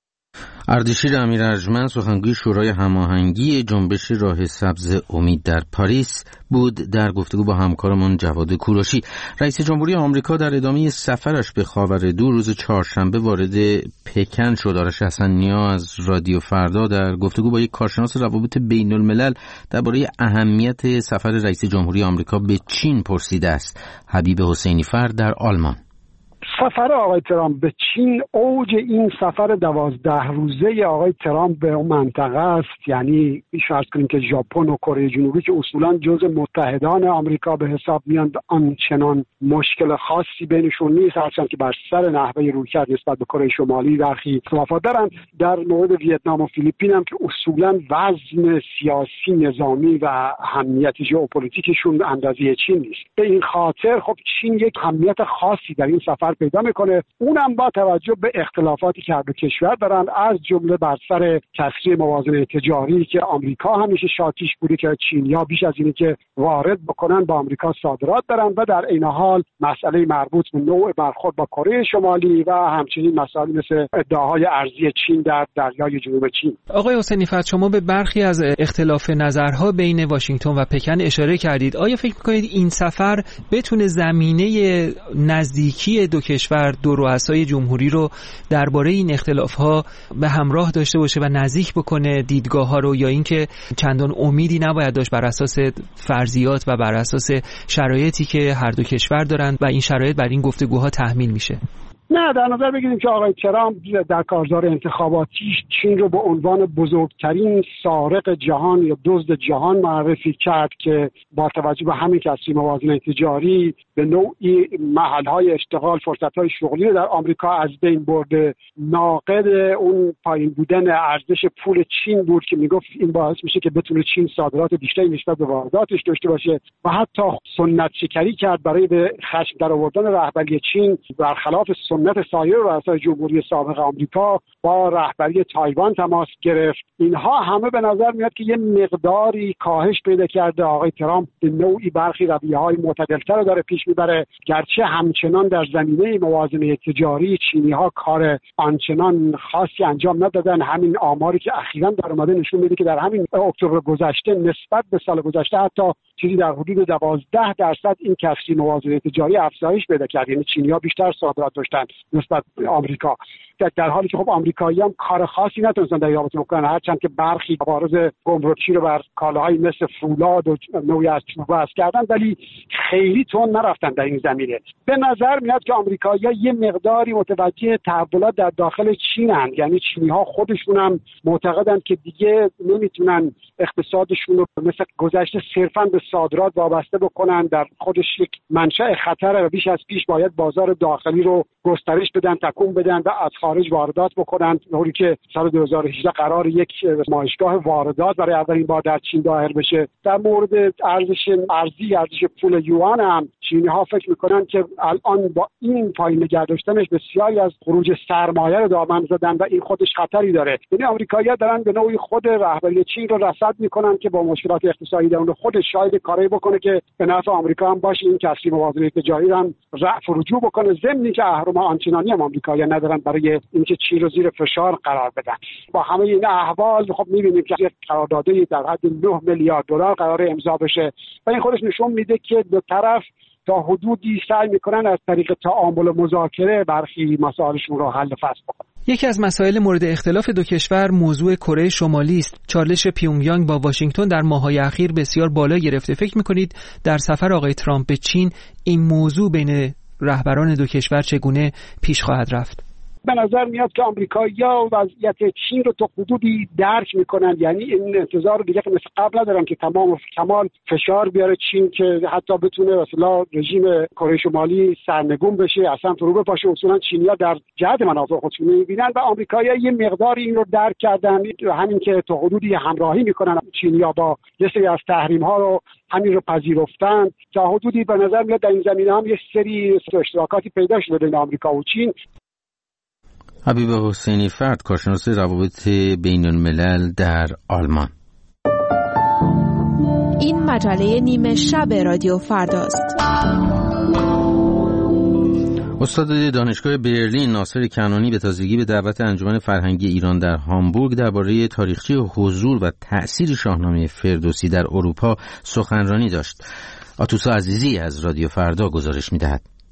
اردشیر امیر ارجمند سخنگوی شورای هماهنگی جنبش راه سبز امید در پاریس بود در گفتگو با همکارمان جواد کوروشی. رئیس جمهوری آمریکا در ادامه سفرش به خاورمیانه روز چهارشنبه وارد پکن شد. آرش حسن‌نیا از رادیو فردا در گفتگو با یک کارشناس روابط بین الملل درباره اهمیت سفر رئیس جمهوری آمریکا به چین پرسیده است. حبیب حسینی فر در آلمان: سفر آقای ترامپ به چین، اوج این سفر دوازده روزه آقای ترامپ به اون منطقه است. یعنی فرض کنیم که ژاپن و کره جنوبی که اصولا جزء متحدان آمریکا به حساب میان، آنچنان مشکل خاصی بینشون نیست، هرچند که بر سر نحوه رویکرد نسبت به کره شمالی برخی اختلافات دارن. در مورد ویتنام و فیلیپین هم که اصولا وزن سیاسی، نظامی و اهمیت ژئوپلیتیکشون اندازه چین نیست. به این خاطر خب چین یک اهمیت خاصی در این سفر پیدا میکنه، اونم با توجه به اختلافاتی که هر دو کشور دارن، از جمله بر سر کسری موازنه تجاری که آمریکا همیشه شاکیش بوده که چینیا بیش از اینی که وارد بکنن با آمریکا صادرات دارن، و در عین حال مسئله مربوط به نوع برخورد با کره شمالی و همچنین مسائل مثل ادعاهای ارزی چین در دریای جنوب چین. آقای حسینی فت، شما به برخی از اختلاف نظرها بین واشنگتن و پکن اشاره کردید. آیا فکر می‌کنید این سفر بتونه زمینه نزدیکی دو کشور، دو رؤسای جمهوری رو درباره این اختلاف‌ها به همراه داشته باشه و نزدیک بکنه دیدگاه‌ها رو، یا اینکه چندان امیدی نباید داشت بر اساس فرضیات و بر اساس شرایطی که هر دو کشور دارن و این شرایط بر این گفتگوها تحمیل میشه؟ نه، در نظر بگیریم که آقای ترامپ در کارزار انتخاباتیش چین رو به عنوان بزرگترین سارق جهان یا دزد جهان معرفی کرد که با توجه به همین کسری موازنه تجاری به نوعی محل‌های اشتغال، فرصت‌های شغلی رو در آمریکا از بین برده. ناقد اون پایین بودن ارزش پول چین بود که میگفت این باعث میشه که بتونه چین صادرات بیشتری نسبت به وارداتش داشته باشه، و حتی سنت شکنی کرد برای به خشم درآوردن رهبری چین، برخلاف سنت سایر رؤسای جمهوری سابق آمریکا با رهبری تایوان تماس گرفت. اینها همه به نظر میاد که یه مقداری کاهش پیدا کرده. آقای ترامپ به نوعی برخی رویه‌های معتدل‌تر رو داره پیش میبره، گرچه همچنان در زمینه موازنه تجاری چینی‌ها کار آنچنان خاصی انجام ندادن. همین آماری که اخیراً در اومده نشون میده که در همین اکتبر گذشته نسبت به سال گذشته حتی چیزی در حدود دوازده درصد این کسری موازنه تجاری افزایش پیدا کرد. یعنی چینی‌ها بیشتر صادرات داشتن نسبت به آمریکا، در حالی که خب آمریکایی‌ها هم کار خاصی نتونستن در رابطه بکنن، هرچند که برخی عوارض گمرکی رو بر کالاهای مثل فولاد و نوعی از چوب وضع کردن، ولی خیلی تون نرفتن در این زمینه. به نظر میاد که آمریکایی‌ها یه مقداری متوجه تحولات در داخل چینن، یعنی چینی‌ها خودشون هم معتقدن که دیگه نمیتونن اقتصادشون رو مثل گذشته صرفاً به صادرات وابسته بکنن، در خودش یک منشأ خطره و بیش از پیش باید بازار داخلی رو گسترش بدن، تکون بدن و از خارج واردات بکنن. نوری که سال دو هزار و هجده قرار یک نمایشگاه واردات برای اولین بار در چین ظاهر بشه. در مورد ارزش ارزی، ارزش پول یوان هم چینی‌ها فکر میکنن که الان با این پایین نگه داشتنش بسیاری از خروج سرمایه رو دامن زدن و این خودش خطری داره. یعنی آمریکایی‌ها دارن به نوعی خود رهبری چین رو رصد میکنن که با مشکلات اقتصادی در اون خودش شاید کاری بکنه که به نفع آمریکا هم باشه، این کسری موازنه تجاری رو هم رفع و رجوع بکنه، ضمن که اهرم آنچنانی هم آمریکایی‌ها ندارن برای اینکه چین رو زیر فشار قرار بدن. با همه این احوال خب می‌بینیم که یک قراردادی در حد نه میلیارد دلار قرار امضا بشه و این خودش نشون میده که دو طرف تا حدودی سعی میکنن از طریق تعامل و مذاکره برخی مسائلشون رو حل فصل بکنن. یکی از مسائل مورد اختلاف دو کشور موضوع کره شمالی است. چالش پیونگیانگ با واشنگتن در ماه‌های اخیر بسیار بالا گرفته. فکر می‌کنید در سفر آقای ترامپ به چین این موضوع بین رهبران دو کشور چگونه پیش خواهد رفت؟ به نظر میاد که آمریکایی‌ها وضعیت چین رو تا حدودی درک میکنن، یعنی این انتظار رو دیگه مثل قبل ندارن که تمام و کمال فشار بیاره چین که حتی بتونه مثلا رژیم کره شمالی سرنگون بشه، اصلا فرو بپاشه. اصولا چینی‌ها در جهت منافع خودشون میبینن و آمریکایی‌ها یه مقداری این رو درک کردن، همین که تا حدودی همراهی میکنن چینی‌ها با یه سری از تحریم‌ها رو همین رو پذیرفتن. تا حدودی به نظر میاد در این زمینه هم یه سری اشتراکاتی پیدا شده بین آمریکا و چین. حبیب حسینی فرد، کارشناس روابط بین الملل در آلمان. این مجله نیمه شب رادیو فرداست. استاد دانشگاه برلین ناصر کنانی به تازگی به دعوت انجمن فرهنگی ایران در هامبورگ درباره تاریخچه حضور و تأثیر شاهنامه فردوسی در اروپا سخنرانی داشت. آتوسا عزیزی از رادیو فردا گزارش می‌دهد.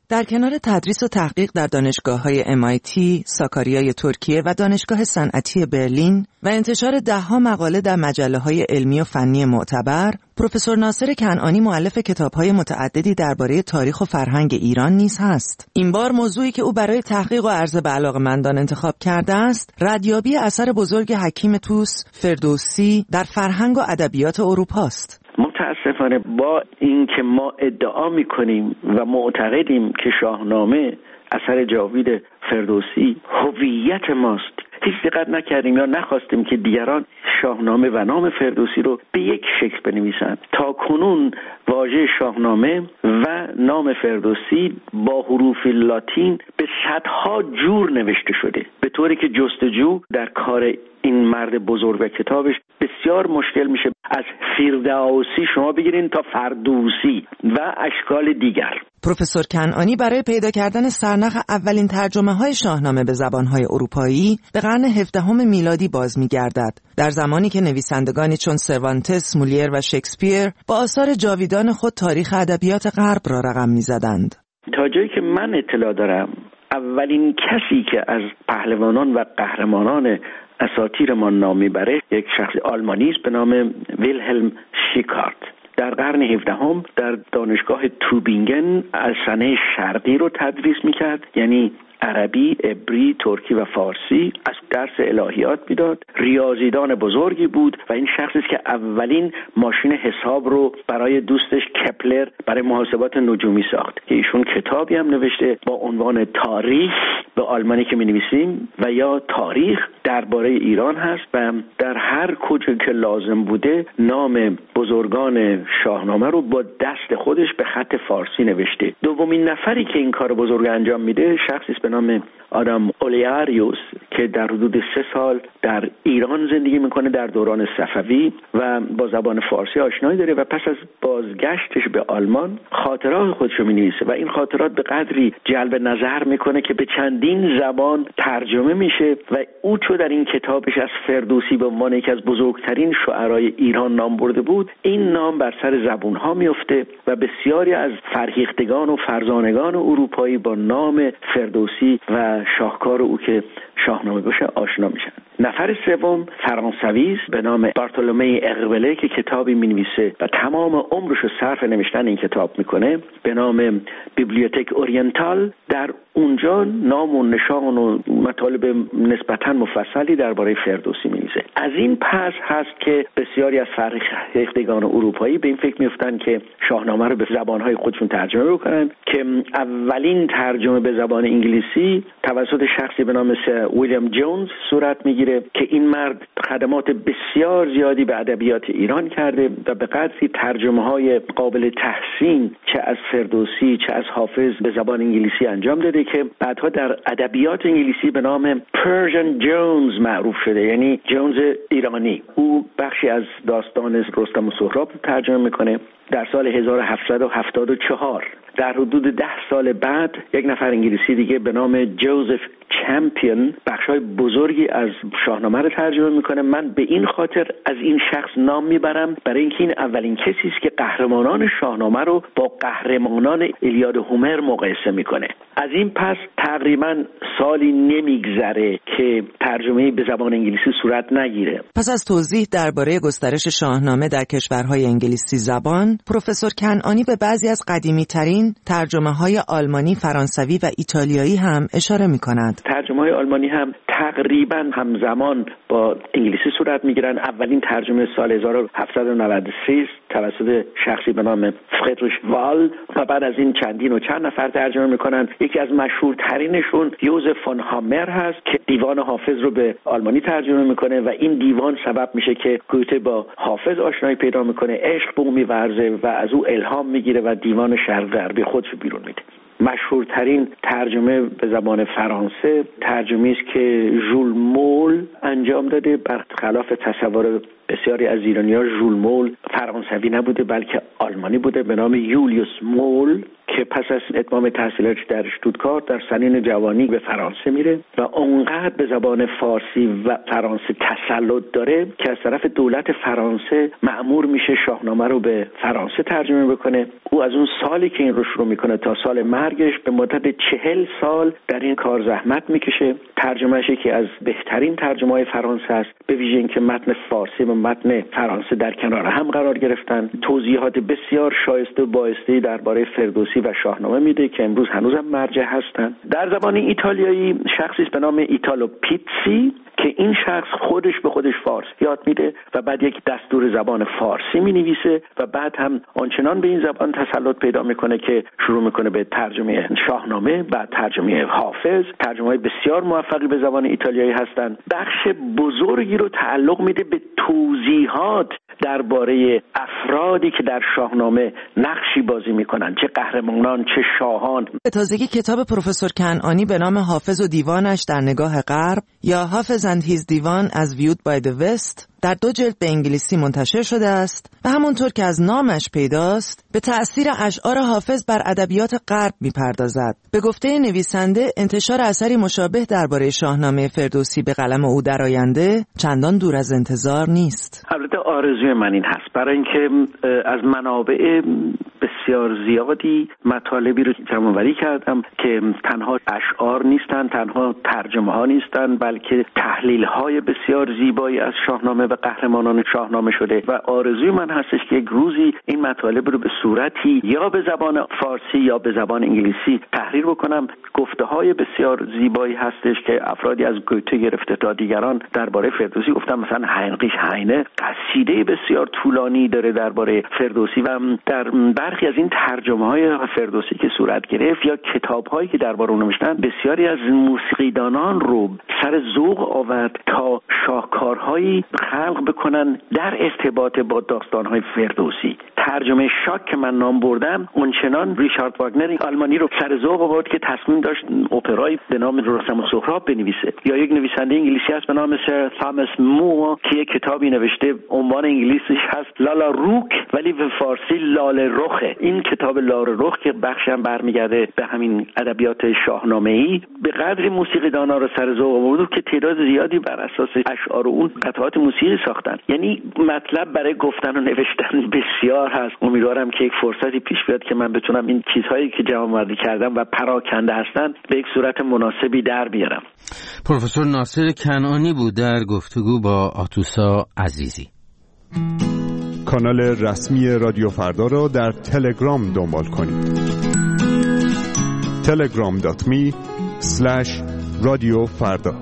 در کنار تدریس و تحقیق در دانشگاه‌های ام آی تی، ساکاریای ترکیه و دانشگاه صنعتی برلین و انتشار ده‌ها مقاله در مجله‌های علمی و فنی معتبر، پروفسور ناصر کنعانی مؤلف کتاب‌های متعددی درباره تاریخ و فرهنگ ایران نیز هست. این بار موضوعی که او برای تحقیق و عرضه به علاقه‌مندان انتخاب کرده است، ردیابی اثر بزرگ حکیم طوس فردوسی در فرهنگ و ادبیات اروپا است. متاسفانه با اینکه ما ادعا می‌کنیم و معتقدیم که شاهنامه اثر جاوید فردوسی هویت ماست، هیچ دقت نکردیم یا نخواستیم که دیگران شاهنامه و نام فردوسی رو به یک شکل بنویسند. تا کنون واژه شاهنامه و نام فردوسی با حروف لاتین به صدها جور نوشته شده، به طوری که جستجو در کار این مرد بزرگ و کتابش بسیار مشکل میشه. از فردوسی شما بگیرین تا فردوسی و اشکال دیگر. پروفسور کنعانی برای پیدا کردن سرنخ اولین ترجمه های شاهنامه به زبانهای اروپایی به قرن هفدهم میلادی باز می‌گردد، در زمانی که نویسندگانی چون سروانتس، مولیر و شکسپیر با آثار جاویدان خود تاریخ ادبیات غرب را رقم می‌زدند. تا جایی که من اطلاع دارم، اولین کسی که از پهلوانان و قهرمانان اساطیر ما نام میبره یک شخص آلمانی است به نام ویلهلم شیکارت. در قرن هفدهم در دانشگاه توبینگن از سنه شرقی رو تدریس میکرد، یعنی عربی، عبری، ترکی و فارسی. از درس الهیات میداد. ریاضیدان بزرگی بود و این شخصی است که اولین ماشین حساب رو برای دوستش کپلر برای محاسبات نجومی ساخت. ایشون کتابی هم نوشته با عنوان تاریخ، به آلمانی که می‌نویسیم، و یا تاریخ درباره ایران هست و در هر کجا که لازم بوده نام بزرگان شاهنامه رو با دست خودش به خط فارسی نوشته. دومین نفری که این کار بزرگ انجام میده شخصی است به نام آدم اولیاریوس که در حدود سه سال در ایران زندگی میکنه در دوران صفوی و با زبان فارسی آشنایی داره و پس از بازگشتش به آلمان خاطرات خودش رو مینویسه و این خاطرات به قدری جلب نظر میکنه که به چندین زبان ترجمه میشه و او چون در این کتابش از فردوسی به عنوان یکی از بزرگترین شاعرای ایران نام برده بود، این نام بر سر زبونها میفته و بسیاری از فرهیختگان و فرزانگان اروپایی با نام فردوسی و شاهکار او که شاهنامه باشه آشنا میشن. نفر سوم فرانسوی است به نام بارتولومئی اقبله که کتابی مینویسه و تمام عمرش رو صرف نوشتن این کتاب میکنه به نام بیبلیوتک اورینتال. در اونجا نام و نشان و مطالب نسبتاً مفصلی درباره فردوسی مینویسه. از این پس هست که بسیاری از فرهیختگان اروپایی به این فکر میفتن که شاهنامه رو به زبانهای خودشون ترجمه بکنن که اولین ترجمه به زبان انگلیسی توسط شخصی به نام سر ویلیام جونز صورت میگیره که این مرد خدمات بسیار زیادی به ادبیات ایران کرده و به قدری ترجمه های قابل تحسین چه از فردوسی چه از حافظ به زبان انگلیسی انجام داده که بعدها در ادبیات انگلیسی به نام پرژن جونز معروف شده، یعنی جونز ایرانی. او بخشی از داستان رستم و سهراب ترجمه میکنه. در سال هزار و هفتصد و هفتاد و چهار در حدود ده سال بعد یک نفر انگلیسی دیگه به نام جوزف چمپیون بخشای بزرگی از شاهنامه رو ترجمه میکنه. من به این خاطر از این شخص نام میبرم برای اینکه این اولین کسی است که قهرمانان شاهنامه رو با قهرمانان ایلیاد و هومر مقایسه میکنه. از این پس تقریبا سالی نمیگذره که ترجمه به زبان انگلیسی صورت نگیره. پس از توضیح درباره گسترش شاهنامه در کشورهای انگلیسی زبان، پروفسور کنعانی به بعضی از قدیمی ترین ترجمه های آلمانی، فرانسوی و ایتالیایی هم اشاره می کند. ترجمه های آلمانی هم تقریبا همزمان با انگلیسی صورت می گیرن. اولین ترجمه سال هزار و هفتصد و نود و سه توسط شخصی به نام فریدریش وال و بعد از این چندین و چند نفر ترجمه می کنن. یکی از مشهورترینشون یوزف فون هامر هست که دیوان حافظ رو به آلمانی ترجمه میکنه و این دیوان سبب میشه که گوته با حافظ آشنایی پیدا میکنه، عشق به او میورزه و از او الهام میگیره و دیوان شرق غربی خودش بیرون میده. مشهورترین ترجمه به زبان فرانسه ترجمه است که ژول مول انجام داده. برخلاف تصور بسیاری از ایرانی‌ها ژول مول فرانسوی نبوده بلکه آلمانی بوده به نام یولیوس مول که پس از اتمام تحصیلاتش در اشتوتگارت در سنین جوانی به فرانسه میره و اونقدر به زبان فارسی و فرانسه تسلط داره که از طرف دولت فرانسه مأمور میشه شاهنامه رو به فرانسه ترجمه بکنه. او از اون سالی که این رو شروع میکنه تا سال مرگش به مدت چهل سال در این کار زحمت میکشه. ترجمه‌اش که از بهترین ترجمه‌های فرانسه است، به ویژه اینکه متن فارسی و متن فرانسه در کنار هم قرار گرفتن. توضیحات بسیار شایسته و بایسته درباره فردوسی و شاهنامه میده که امروز هنوزم مرجع هستن. در زبان ایتالیایی شخصی به نام ایتالو پیتسی که این شخص خودش به خودش فارسی یاد میده و بعد یک دستور زبان فارسی مینویسه و بعد هم آنچنان به این زبان تسلط پیدا میکنه که شروع میکنه به ترجمه شاهنامه، بعد ترجمه حافظ. ترجمه‌های بسیار موفقی به زبان ایتالیایی هستند. بخش بزرگی رو تعلق میده به توضیحات درباره افرادی که در شاهنامه نقشی بازی میکنن، چه قهرمانان چه شاهان. به تازگی کتاب پروفسور کنعانی به نام حافظ و دیوانش در نگاه غرب یا حافظ and his دیوان as viewed by the West در دو جلد به انگلیسی منتشر شده است و همونطور که از نامش پیداست به تأثیر اشعار حافظ بر ادبیات غرب میپردازد. به گفته نویسنده انتشار اثری مشابه درباره شاهنامه فردوسی به قلم او در آینده چندان دور از انتظار نیست. البته آرزوی من این هست برای اینکه از منابع بسیار زیادی مطالبی رو جمع‌آوری کردم که تنها اشعار نیستن، تنها ترجمه ها نیستن، بلکه تحلیل های بسیار زیبایی از شاهنامه و قهرمانان شاهنامه شده و آرزوی من هستش که یک روزی این مطالب رو به صورتی یا به زبان فارسی یا به زبان انگلیسی تحریر بکنم. گفته های بسیار زیبایی هستش که افرادی از گوته گرفته تا دیگران درباره فردوسی گفتم. مثلا هنریش هینه قصیده بسیار طولانی داره درباره فردوسی و در برخی از این ترجمه های فردوسی که صورت گرفت یا کتاب هایی که درباره اون نوشتن بسیاری از موسیقیدانان رو سر ذوق آورد تا شاهکارهایی خلق بکنن در ارتباط با داستان‌های فردوسی. ترجمه شاک که من نام بردم اونچنان ریچارد واگنر آلمانی رو سر ذوق آورد که تصمیم داشت اپرایی به نام رستم و سهراب بنویسه. یا یک نویسنده انگلیسی هست به نام سر تاماس مور که یک کتابی نوشته، عنوان انگلیسیش هست لالا روک ولی به فارسی لاله رخه. این کتاب لاله رخ که بخشی هم برمیگرده به همین ادبیات شاهنامه‌ای به قدری موسیقیدانا رو سر ذوق آورد که تعداد زیادی بر اساس اشعار اون قطعات موسیقی ساختن. یعنی مطلب برای گفتن و نوشتن بسیار هست. امیدوارم که یک فرصتی پیش بیاد که من بتونم این چیزهایی که جمع‌آوری کردم و پراکنده هستن به یک صورت مناسبی در بیارم. پروفسور ناصر کنعانی بود در گفتگو با آتوسا عزیزی. کانال رسمی رادیو فردا را در تلگرام دنبال کنید. تلگرام دات می اسلش رادیو فردا.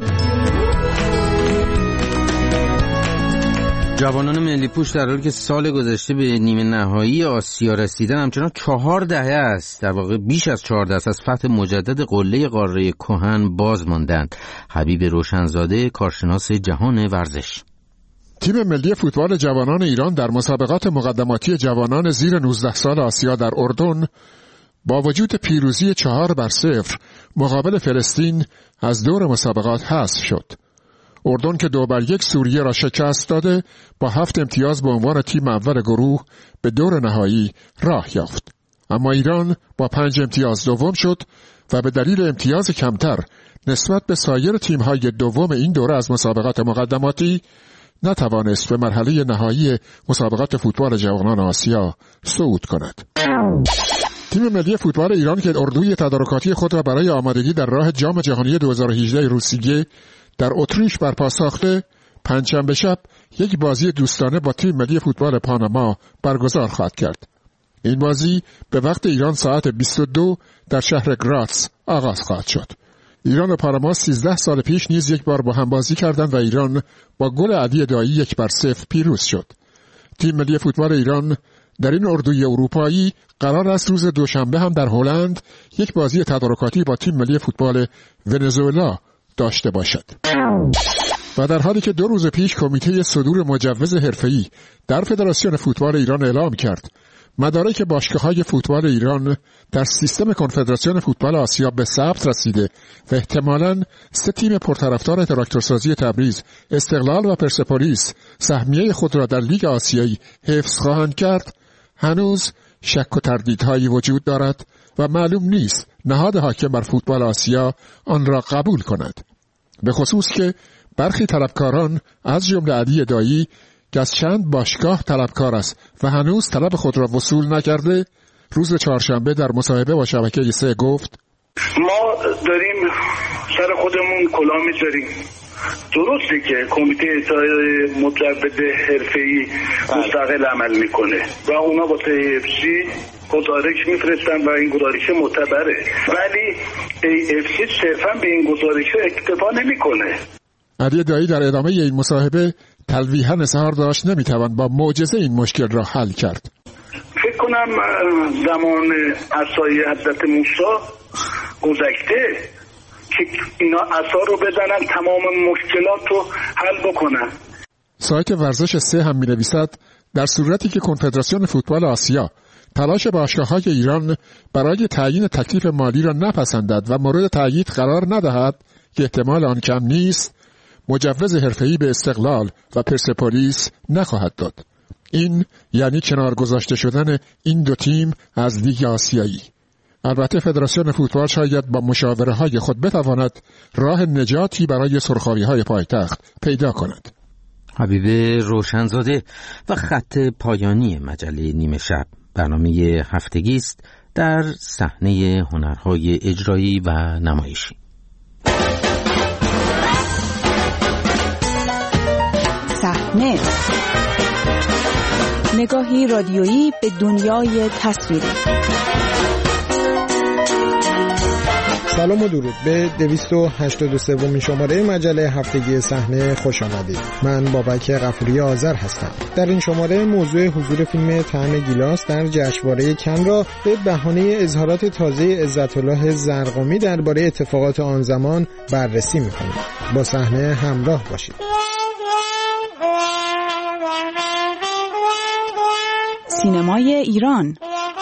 جوانان ملی پوش در حالی که سال گذشته به نیمه نهایی آسیا رسیدن همچنان چهار دهه است، در واقع بیش از چهار دهه است از فتح مجدد قله قاره کهن باز ماندند. حبیب روشنزاده، کارشناس جهان ورزش. تیم ملی فوتبال جوانان ایران در مسابقات مقدماتی جوانان زیر نوزده سال آسیا در اردن با وجود پیروزی چهار بر صفر مقابل فلسطین از دور مسابقات حذف شد. اردن که دو بر یک سوریه را شکست داده با هفت امتیاز به عنوان تیم اول گروه به دور نهایی راه یافت. اما ایران با پنج امتیاز دوم شد و به دلیل امتیاز کمتر نسبت به سایر تیم‌های دوم این دوره از مسابقات مقدماتی نتوانست به مرحله نهایی مسابقات فوتبال جوانان آسیا صعود کند. تیم ملی فوتبال ایران که اردوی تدارکاتی خود را برای آمادگی در راه جام جهانی دو هزار و هجده روسیه در اتریش برپا ساخته، پنجشنبه شب یک بازی دوستانه با تیم ملی فوتبال پاناما برگزار خواهد کرد. این بازی به وقت ایران ساعت بیست و دو در شهر گراتس آغاز خواهد شد. ایران و پاناما سیزده سال پیش نیز یک بار با هم بازی کردند و ایران با گل علی دایی یک بر صفر پیروز شد. تیم ملی فوتبال ایران در این اردوی اروپایی قرار است روز دوشنبه هم در هلند یک بازی تدارکاتی با تیم ملی فوتبال ونزوئلا داشته باشد. و در حالی که دو روز پیش کمیته صدور مجوز حرفه‌ای در فدراسیون فوتبال ایران اعلام کرد مدارک باشگاه‌های فوتبال ایران در سیستم کنفدراسیون فوتبال آسیا به ثبت رسیده و احتمالاً سه تیم پرطرفدار تراکتورسازی تبریز، استقلال و پرسپولیس سهمیه خود را در لیگ آسیایی حفظ خواهند کرد، هنوز شک و تردیدهایی وجود دارد و معلوم نیست نهاد حاکم بر فوتبال آسیا آن را قبول کند. به خصوص که برخی طلبکاران از جمله علی دایی که از چند باشگاه طلبکار است و هنوز طلب خود را وصول نکرده، روز چهارشنبه در مصاحبه با شبکه سه گفت: ما داریم سر خودمون کلاه میذاریم. درسته که کمیته اطاعت مجوز حرفه‌ای مستقل عمل میکنه و اونا واسه ای اف سی گزارش میفرستن و این گزارش معتبره، ولی ای اف سی صرفا به این گزارش اکتفا نمیکنه. علی دایی در ادامه این مصاحبه تلویحاً اظهار داشت نمیتوان با معجزه این مشکل را حل کرد. فکر کنم زمان عصای حضرت موسی گذشته که اینا عصا رو بزنن تمام مشکلات رو حل بکنن. سایت ورزش سه هم می‌نویسد در صورتی که کنفدراسیون فوتبال آسیا تلاش باشگاه‌های ایران برای تعیین تکلیف مالی را نپسندد و مورد تأیید قرار ندهد که احتمال آن کم نیست، مجوز حرفه‌ای به استقلال و پرسپولیس نخواهد داد. این یعنی کنار گذاشته شدن این دو تیم از لیگ آسیایی. البته فدراسیون فوتبال شاید با مشاوره های خود بتواند راه نجاتی برای سرخابی های پایتخت پیدا کند. حبیب روشنزاده و خط پایانی مجله نیمه شب، برنامه هفتگی است در صحنه هنرهای اجرایی و نمایشی. صحنه، نگاهی رادیویی به دنیای تصویری. سلام و درود به دویست و هشتاد و سومین شماره مجله هفتگی صحنه خوش آمدید. من بابک غفوری آذر هستم. در این شماره موضوع حضور فیلم طعم گیلاس در جشنواره کن را به بهانه اظهارات تازه عزت‌الله زرقامی درباره اتفاقات آن زمان بررسی می‌کنیم. با صحنه همراه باشید. سینمای ایران.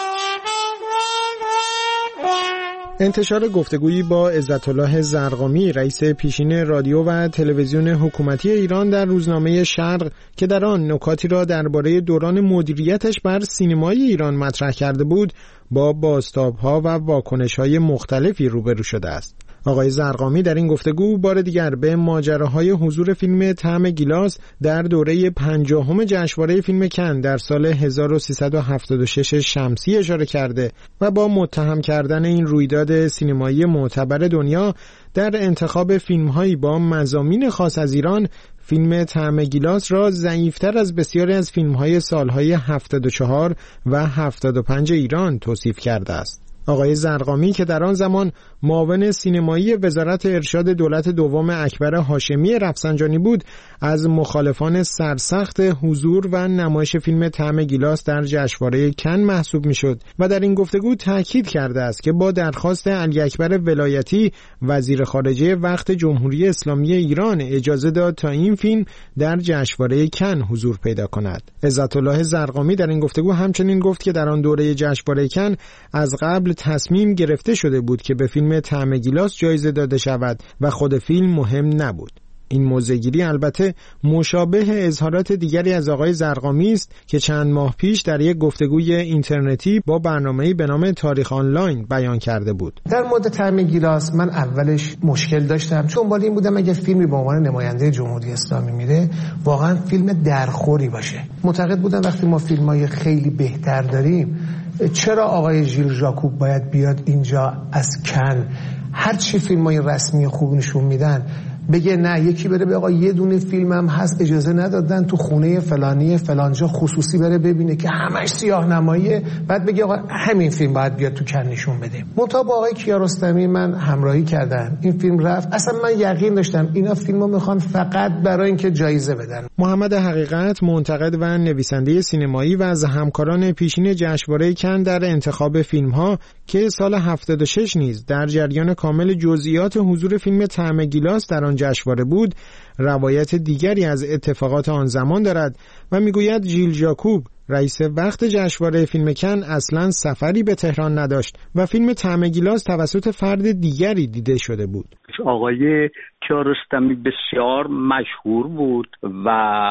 انتشار گفتگویی با عزت‌الله زرقامی، رئیس پیشین رادیو و تلویزیون حکومتی ایران، در روزنامه شرق که در آن نکاتی را درباره دوران مدیریتش بر سینمای ایران مطرح کرده بود، با بازتاب‌ها و واکنش‌های مختلفی روبرو شده است. آقای زرقامی در این گفتگو بار دیگر به ماجراهای حضور فیلم طعم گیلاس در دوره پنجاهم جشنواره فیلم کن در سال هزار و سیصد و هفتاد و شش شمسی اشاره کرده و با متهم کردن این رویداد سینمایی معتبر دنیا در انتخاب فیلم‌هایی با مضامین خاص از ایران، فیلم طعم گیلاس را ضعیف‌تر از بسیاری از فیلم‌های سال‌های هفتاد و چهار و هفتاد و پنج ایران توصیف کرده است. آقای زرقامی که در آن زمان معاون سینمایی وزارت ارشاد دولت دوم اکبر هاشمی رفسنجانی بود، از مخالفان سرسخت حضور و نمایش فیلم طعم گیلاس در جشنواره کن محسوب میشد و در این گفتگو تاکید کرده است که با درخواست علی اکبر ولایتی، وزیر خارجه وقت جمهوری اسلامی ایران، اجازه داد تا این فیلم در جشنواره کن حضور پیدا کند. عزت‌الله زرقامی در این گفتگو همچنین گفت که در آن دوره جشنواره کن از قبل تصمیم گرفته شده بود که به فیلم طعم گیلاس جایزه داده شود و خود فیلم مهم نبود. این موضع‌گیری البته مشابه اظهارات دیگری از آقای زرقامی است که چند ماه پیش در یک گفتگوی اینترنتی با برنامه‌ای به نام تاریخ آنلاین بیان کرده بود. در مورد طعم گیلاس من اولش مشکل داشتم، چون باید این بودم اگه فیلمی به عنوان نماینده جمهوری اسلامی میره واقعا فیلم درخوری باشه. معتقد بودم وقتی ما فیلم‌های خیلی بهتر داریم، چرا آقای ژیل ژاکوب باید بیاد اینجا از کن هر چی فیلم‌های رسمی خوب نشون میدن بگه نه یکی بره به آقا یه دونه فیلمم هست اجازه ندادن تو خونه فلانی فلانجا خصوصی بره ببینه که همش سیاه نماییه، بعد بگه آقا همین فیلم باید بیاد تو کن نشون بده. منتها با آقای کیارستمی من همراهی کردم، این فیلم رفت. اصلا من یقین داشتم اینا فیلمو میخوان فقط برای اینکه جایزه بدن. محمد حقیقت، منتقد و نویسنده سینمایی و از همکاران پیشین جشنواره کن در انتخاب فیلم‌ها که سال هفتاد و شش نیز در جریان کامل جزئیات حضور فیلم طعم گیلاس در آن جشنواره بود، روایت دیگری از اتفاقات آن زمان دارد و میگوید ژیل ژاکوب، رئیس وقت جشنواره فیلم کن، اصلا سفری به تهران نداشت و فیلم طعم گیلاس توسط فرد دیگری دیده شده بود. آقای کیارستمی بسیار مشهور بود و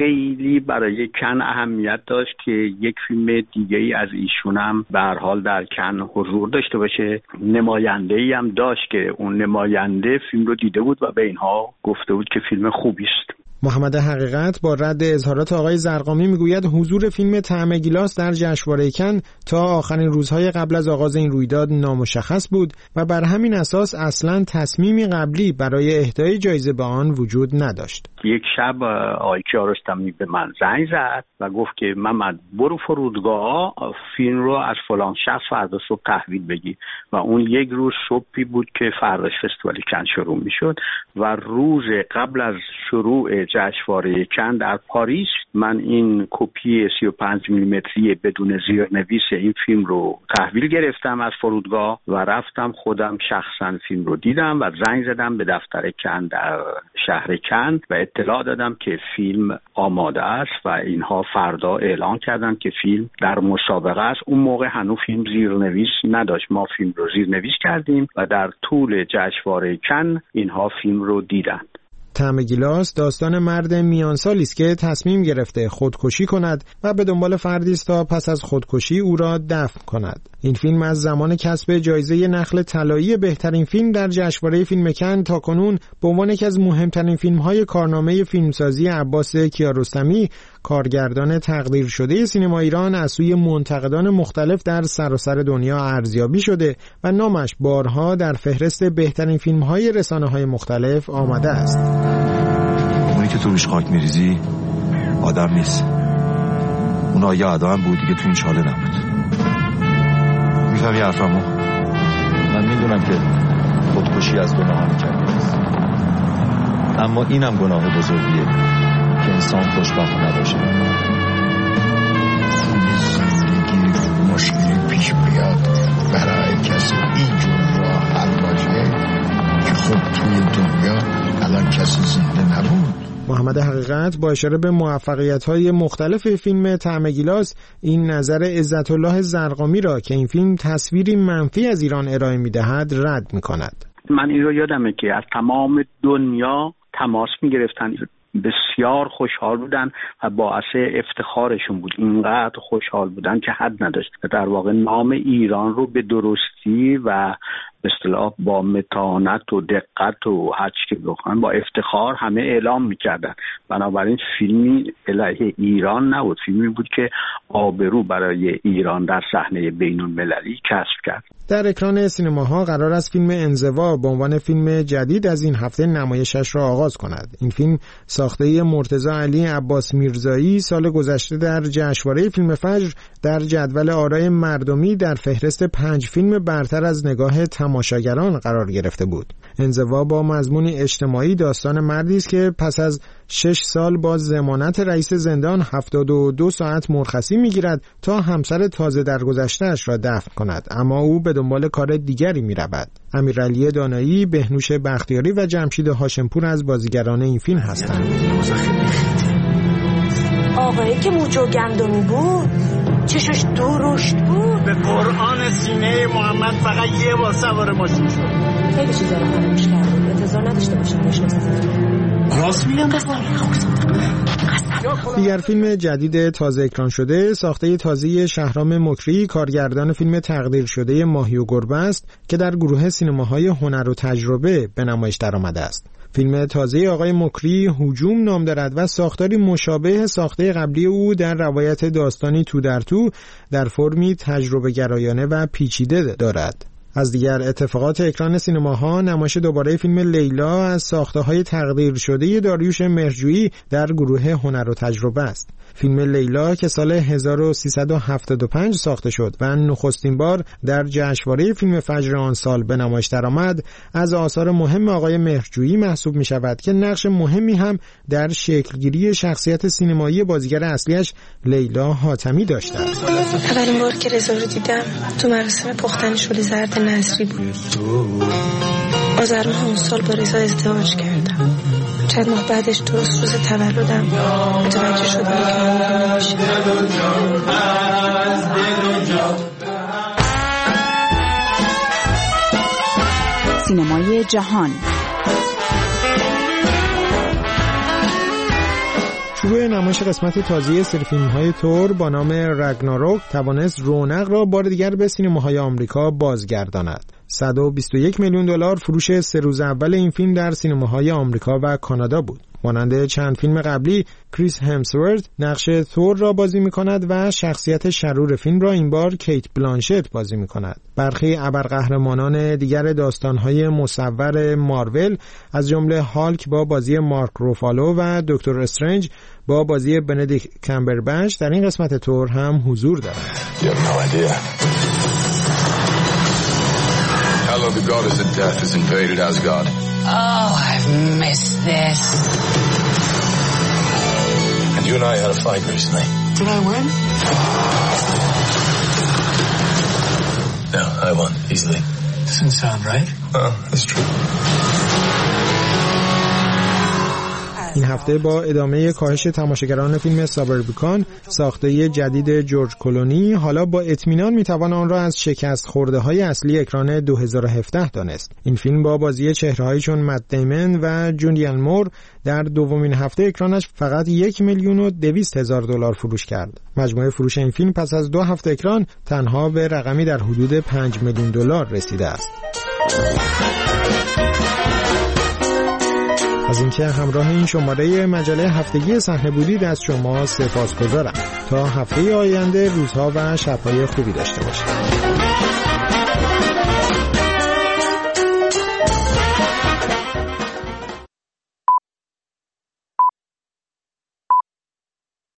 خیلی برای کن اهمیت داشت که یک فیلم دیگه ای از ایشون هم به هر حال در کن حضور داشته باشه. نماینده ای هم داشت که اون نماینده فیلم رو دیده بود و به اینها گفته بود که فیلم خوبی است. محمد حقیقت با رد اظهارات آقای زرقامی میگوید حضور فیلم طعم گیلاس در جشنواره کن تا آخرین روزهای قبل از آغاز این رویداد نامشخص بود و بر همین اساس اصلاً تصمیمی قبلی برای اهدای جایزه به آن وجود نداشت. یک شب آقای کیارستمی به من زنگ زد و گفت که محمد برو فرودگاه فیلم رو از فلان شخص فردا صبح تحویل بگی و اون یک روز صبحی بود که فرداش فستیوال کن شروع میشد و روز قبل از شروع جشنواره کن در پاریس من این کپی سی و پنج میلیمتری بدون زیرنویس این فیلم رو تحویل گرفتم از فرودگاه و رفتم خودم شخصا فیلم رو دیدم و زنگ زدم به دفتر کن در شهر کن و اطلاع دادم که فیلم آماده است و اینها فردا اعلان کردن که فیلم در مسابقه است. اون موقع هنوز فیلم زیرنویس نداشت. ما فیلم رو زیرنویس کردیم و در طول جشنواره کن اینها فیلم رو دیدن. طعم گیلاس داستان مرد میان سالی است که تصمیم گرفته خودکشی کند و به دنبال فردی است تا پس از خودکشی او را دفن کند. این فیلم از زمان کسب جایزه نخل طلایی بهترین فیلم در جشنواره فیلم کن تاکنون به عنوان یکی از مهمترین فیلم‌های کارنامه فیلمسازی عباس کیارستمی، کارگردان تقدیر شده سینما ایران، از سوی منتقدان مختلف در سراسر دنیا ارزیابی شده و نامش بارها در فهرست بهترین فیلم‌های رسانه‌های مختلف آمده است. اونی که تو روش خاک میریزی آدم نیست. اون آیا آدم بود دیگه تو این چاله نبود. میفهمی حرفمو؟ من میدونم که خودکشی از گناهان کردی است، اما اینم گناه بزرگیه که انسان خوشبخت نباشه. زندگی مشکلی پیش بیاد برای کسی اینجور راه حل باشه که خب توی دنیا الان کسی زنده نبود. محمد حقیقت با اشاره به موفقیت‌های مختلف فیلم طعم گیلاس این نظر عزت الله زرقامی را که این فیلم تصویری منفی از ایران ارائه می‌دهد رد می‌کند. من این رو یادمه که از تمام دنیا تماس می‌گرفتن، بسیار خوشحال بودن و باعث افتخارشون بود. اینقدر خوشحال بودن که حد نداشت. در واقع نام ایران رو به درستی و به اصطلاح با متانت و دقت و هر چی که بخوان با افتخار همه اعلام میکردن. بنابراین فیلمی علیه ایران نبود، فیلمی بود که آبرو برای ایران در صحنه بین‌المللی کسب کرد. در اکران سینماها قرار است فیلم انزوا به عنوان فیلم جدید از این هفته نمایشش را آغاز کند. این فیلم ساخته مرتضی علی عباس میرزایی سال گذشته در جشنواره فیلم فجر در جدول آرای مردمی در فهرست پنج فیلم برتر از نگاه تماشاگران قرار گرفته بود. انزوا با مضمون اجتماعی داستان مردی است که پس از شش سال با ضمانت رئیس زندان هفتاد و دو ساعت مرخصی میگیرد تا همسر تازه درگذشته‌اش را دفن کند، اما او به دنبال کار دیگری میرود. امیرعلی دانایی، بهنوش بختیاری و جمشید هاشمپور از بازیگران این فیلم هستند. آقایی که موجو گندمی بود، چشش درشت بود. به قرآن سینه محمد فقط یه بار سوار ماشین شد. خیلی چیزا رو فراموش کردم. انتظار نداشته باشم بشناسم. راست میگم قسم. دیگر فیلم جدید تازه اکران شده ساخته تازه شهرام مکری، کارگردان فیلم تقدیر شده ماهی و گربه است که در گروه سینماهای هنر و تجربه به نمایش درآمده است. فیلم تازه آقای مکری هجوم نام دارد و ساختاری مشابه ساخته قبلی او در روایت داستانی تو در تو در فرمی تجربه گرایانه و پیچیده دارد. از دیگر اتفاقات اکران سینماها نمایش دوباره فیلم لیلا از ساخته‌های تقدیر شده داریوش مهرجویی در گروه هنر و تجربه است. فیلم لیلا که سال هزار و سیصد و هفتاد و پنج ساخته شد و نخستین بار در جشنواره فیلم فجر آن سال به نمایش درآمد، از آثار مهم آقای مهرجویی محسوب می شود که نقش مهمی هم در شکلگیری شخصیت سینمایی بازیگر اصلیش لیلا حاتمی داشته است. اولین بار که رضا رو دیدم تو مراسم پختن شل زرد نظری بود. آذر ماه اون سال با رضا ازدواج کردم. چند ماه بعدش درست روز تولدم متوجه شدم که مامان نمیشه. سینمای جهان. شروع نمایش قسمت تازه سری فیلم‌های تور با نام رگناروک توانست رونق را بار دیگر به سینماهای آمریکا بازگرداند. صد و بیست و یک میلیون دلار فروش سه روز اول این فیلم در سینماهای آمریکا و کانادا بود. مانند چند فیلم قبلی، کریس همسورث نقش ثور را بازی می‌کند و شخصیت شرور فیلم را این بار کیت بلانشت بازی می‌کند. برخی ابرقهرمانان دیگر داستان‌های مصور مارول از جمله هالک با بازی مارک روفالو و دکتر استرنج با بازی بندیکت کامبربچ در این قسمت تور هم حضور دارند. Hello, the goddess of death has invaded Asgard. Oh, I've missed this. And you and I had a fight recently. Did I win? No, I won, easily. Doesn't sound right. Well, that's true. این هفته با ادامه کاهش تماشاگران فیلم سابربیکان ساخته جدید جورج کلونی، حالا با اطمینان میتوان آن را از شکست خورده های اصلی اکران دو هزار و هفده دانست. این فیلم با بازی چهره‌هایی چون مت دیمن و جولیان مور در دومین هفته اکرانش فقط یک میلیون و دویست هزار دلار فروش کرد. مجموع فروش این فیلم پس از دو هفته اکران تنها به رقمی در حدود پنج میلیون دلار رسیده است. از اینکه همراه این شماره مجله هفتگی صحنه بودید از شما سپاسگزارم. تا هفته آینده روزها و شب‌های خوبی داشته باشید.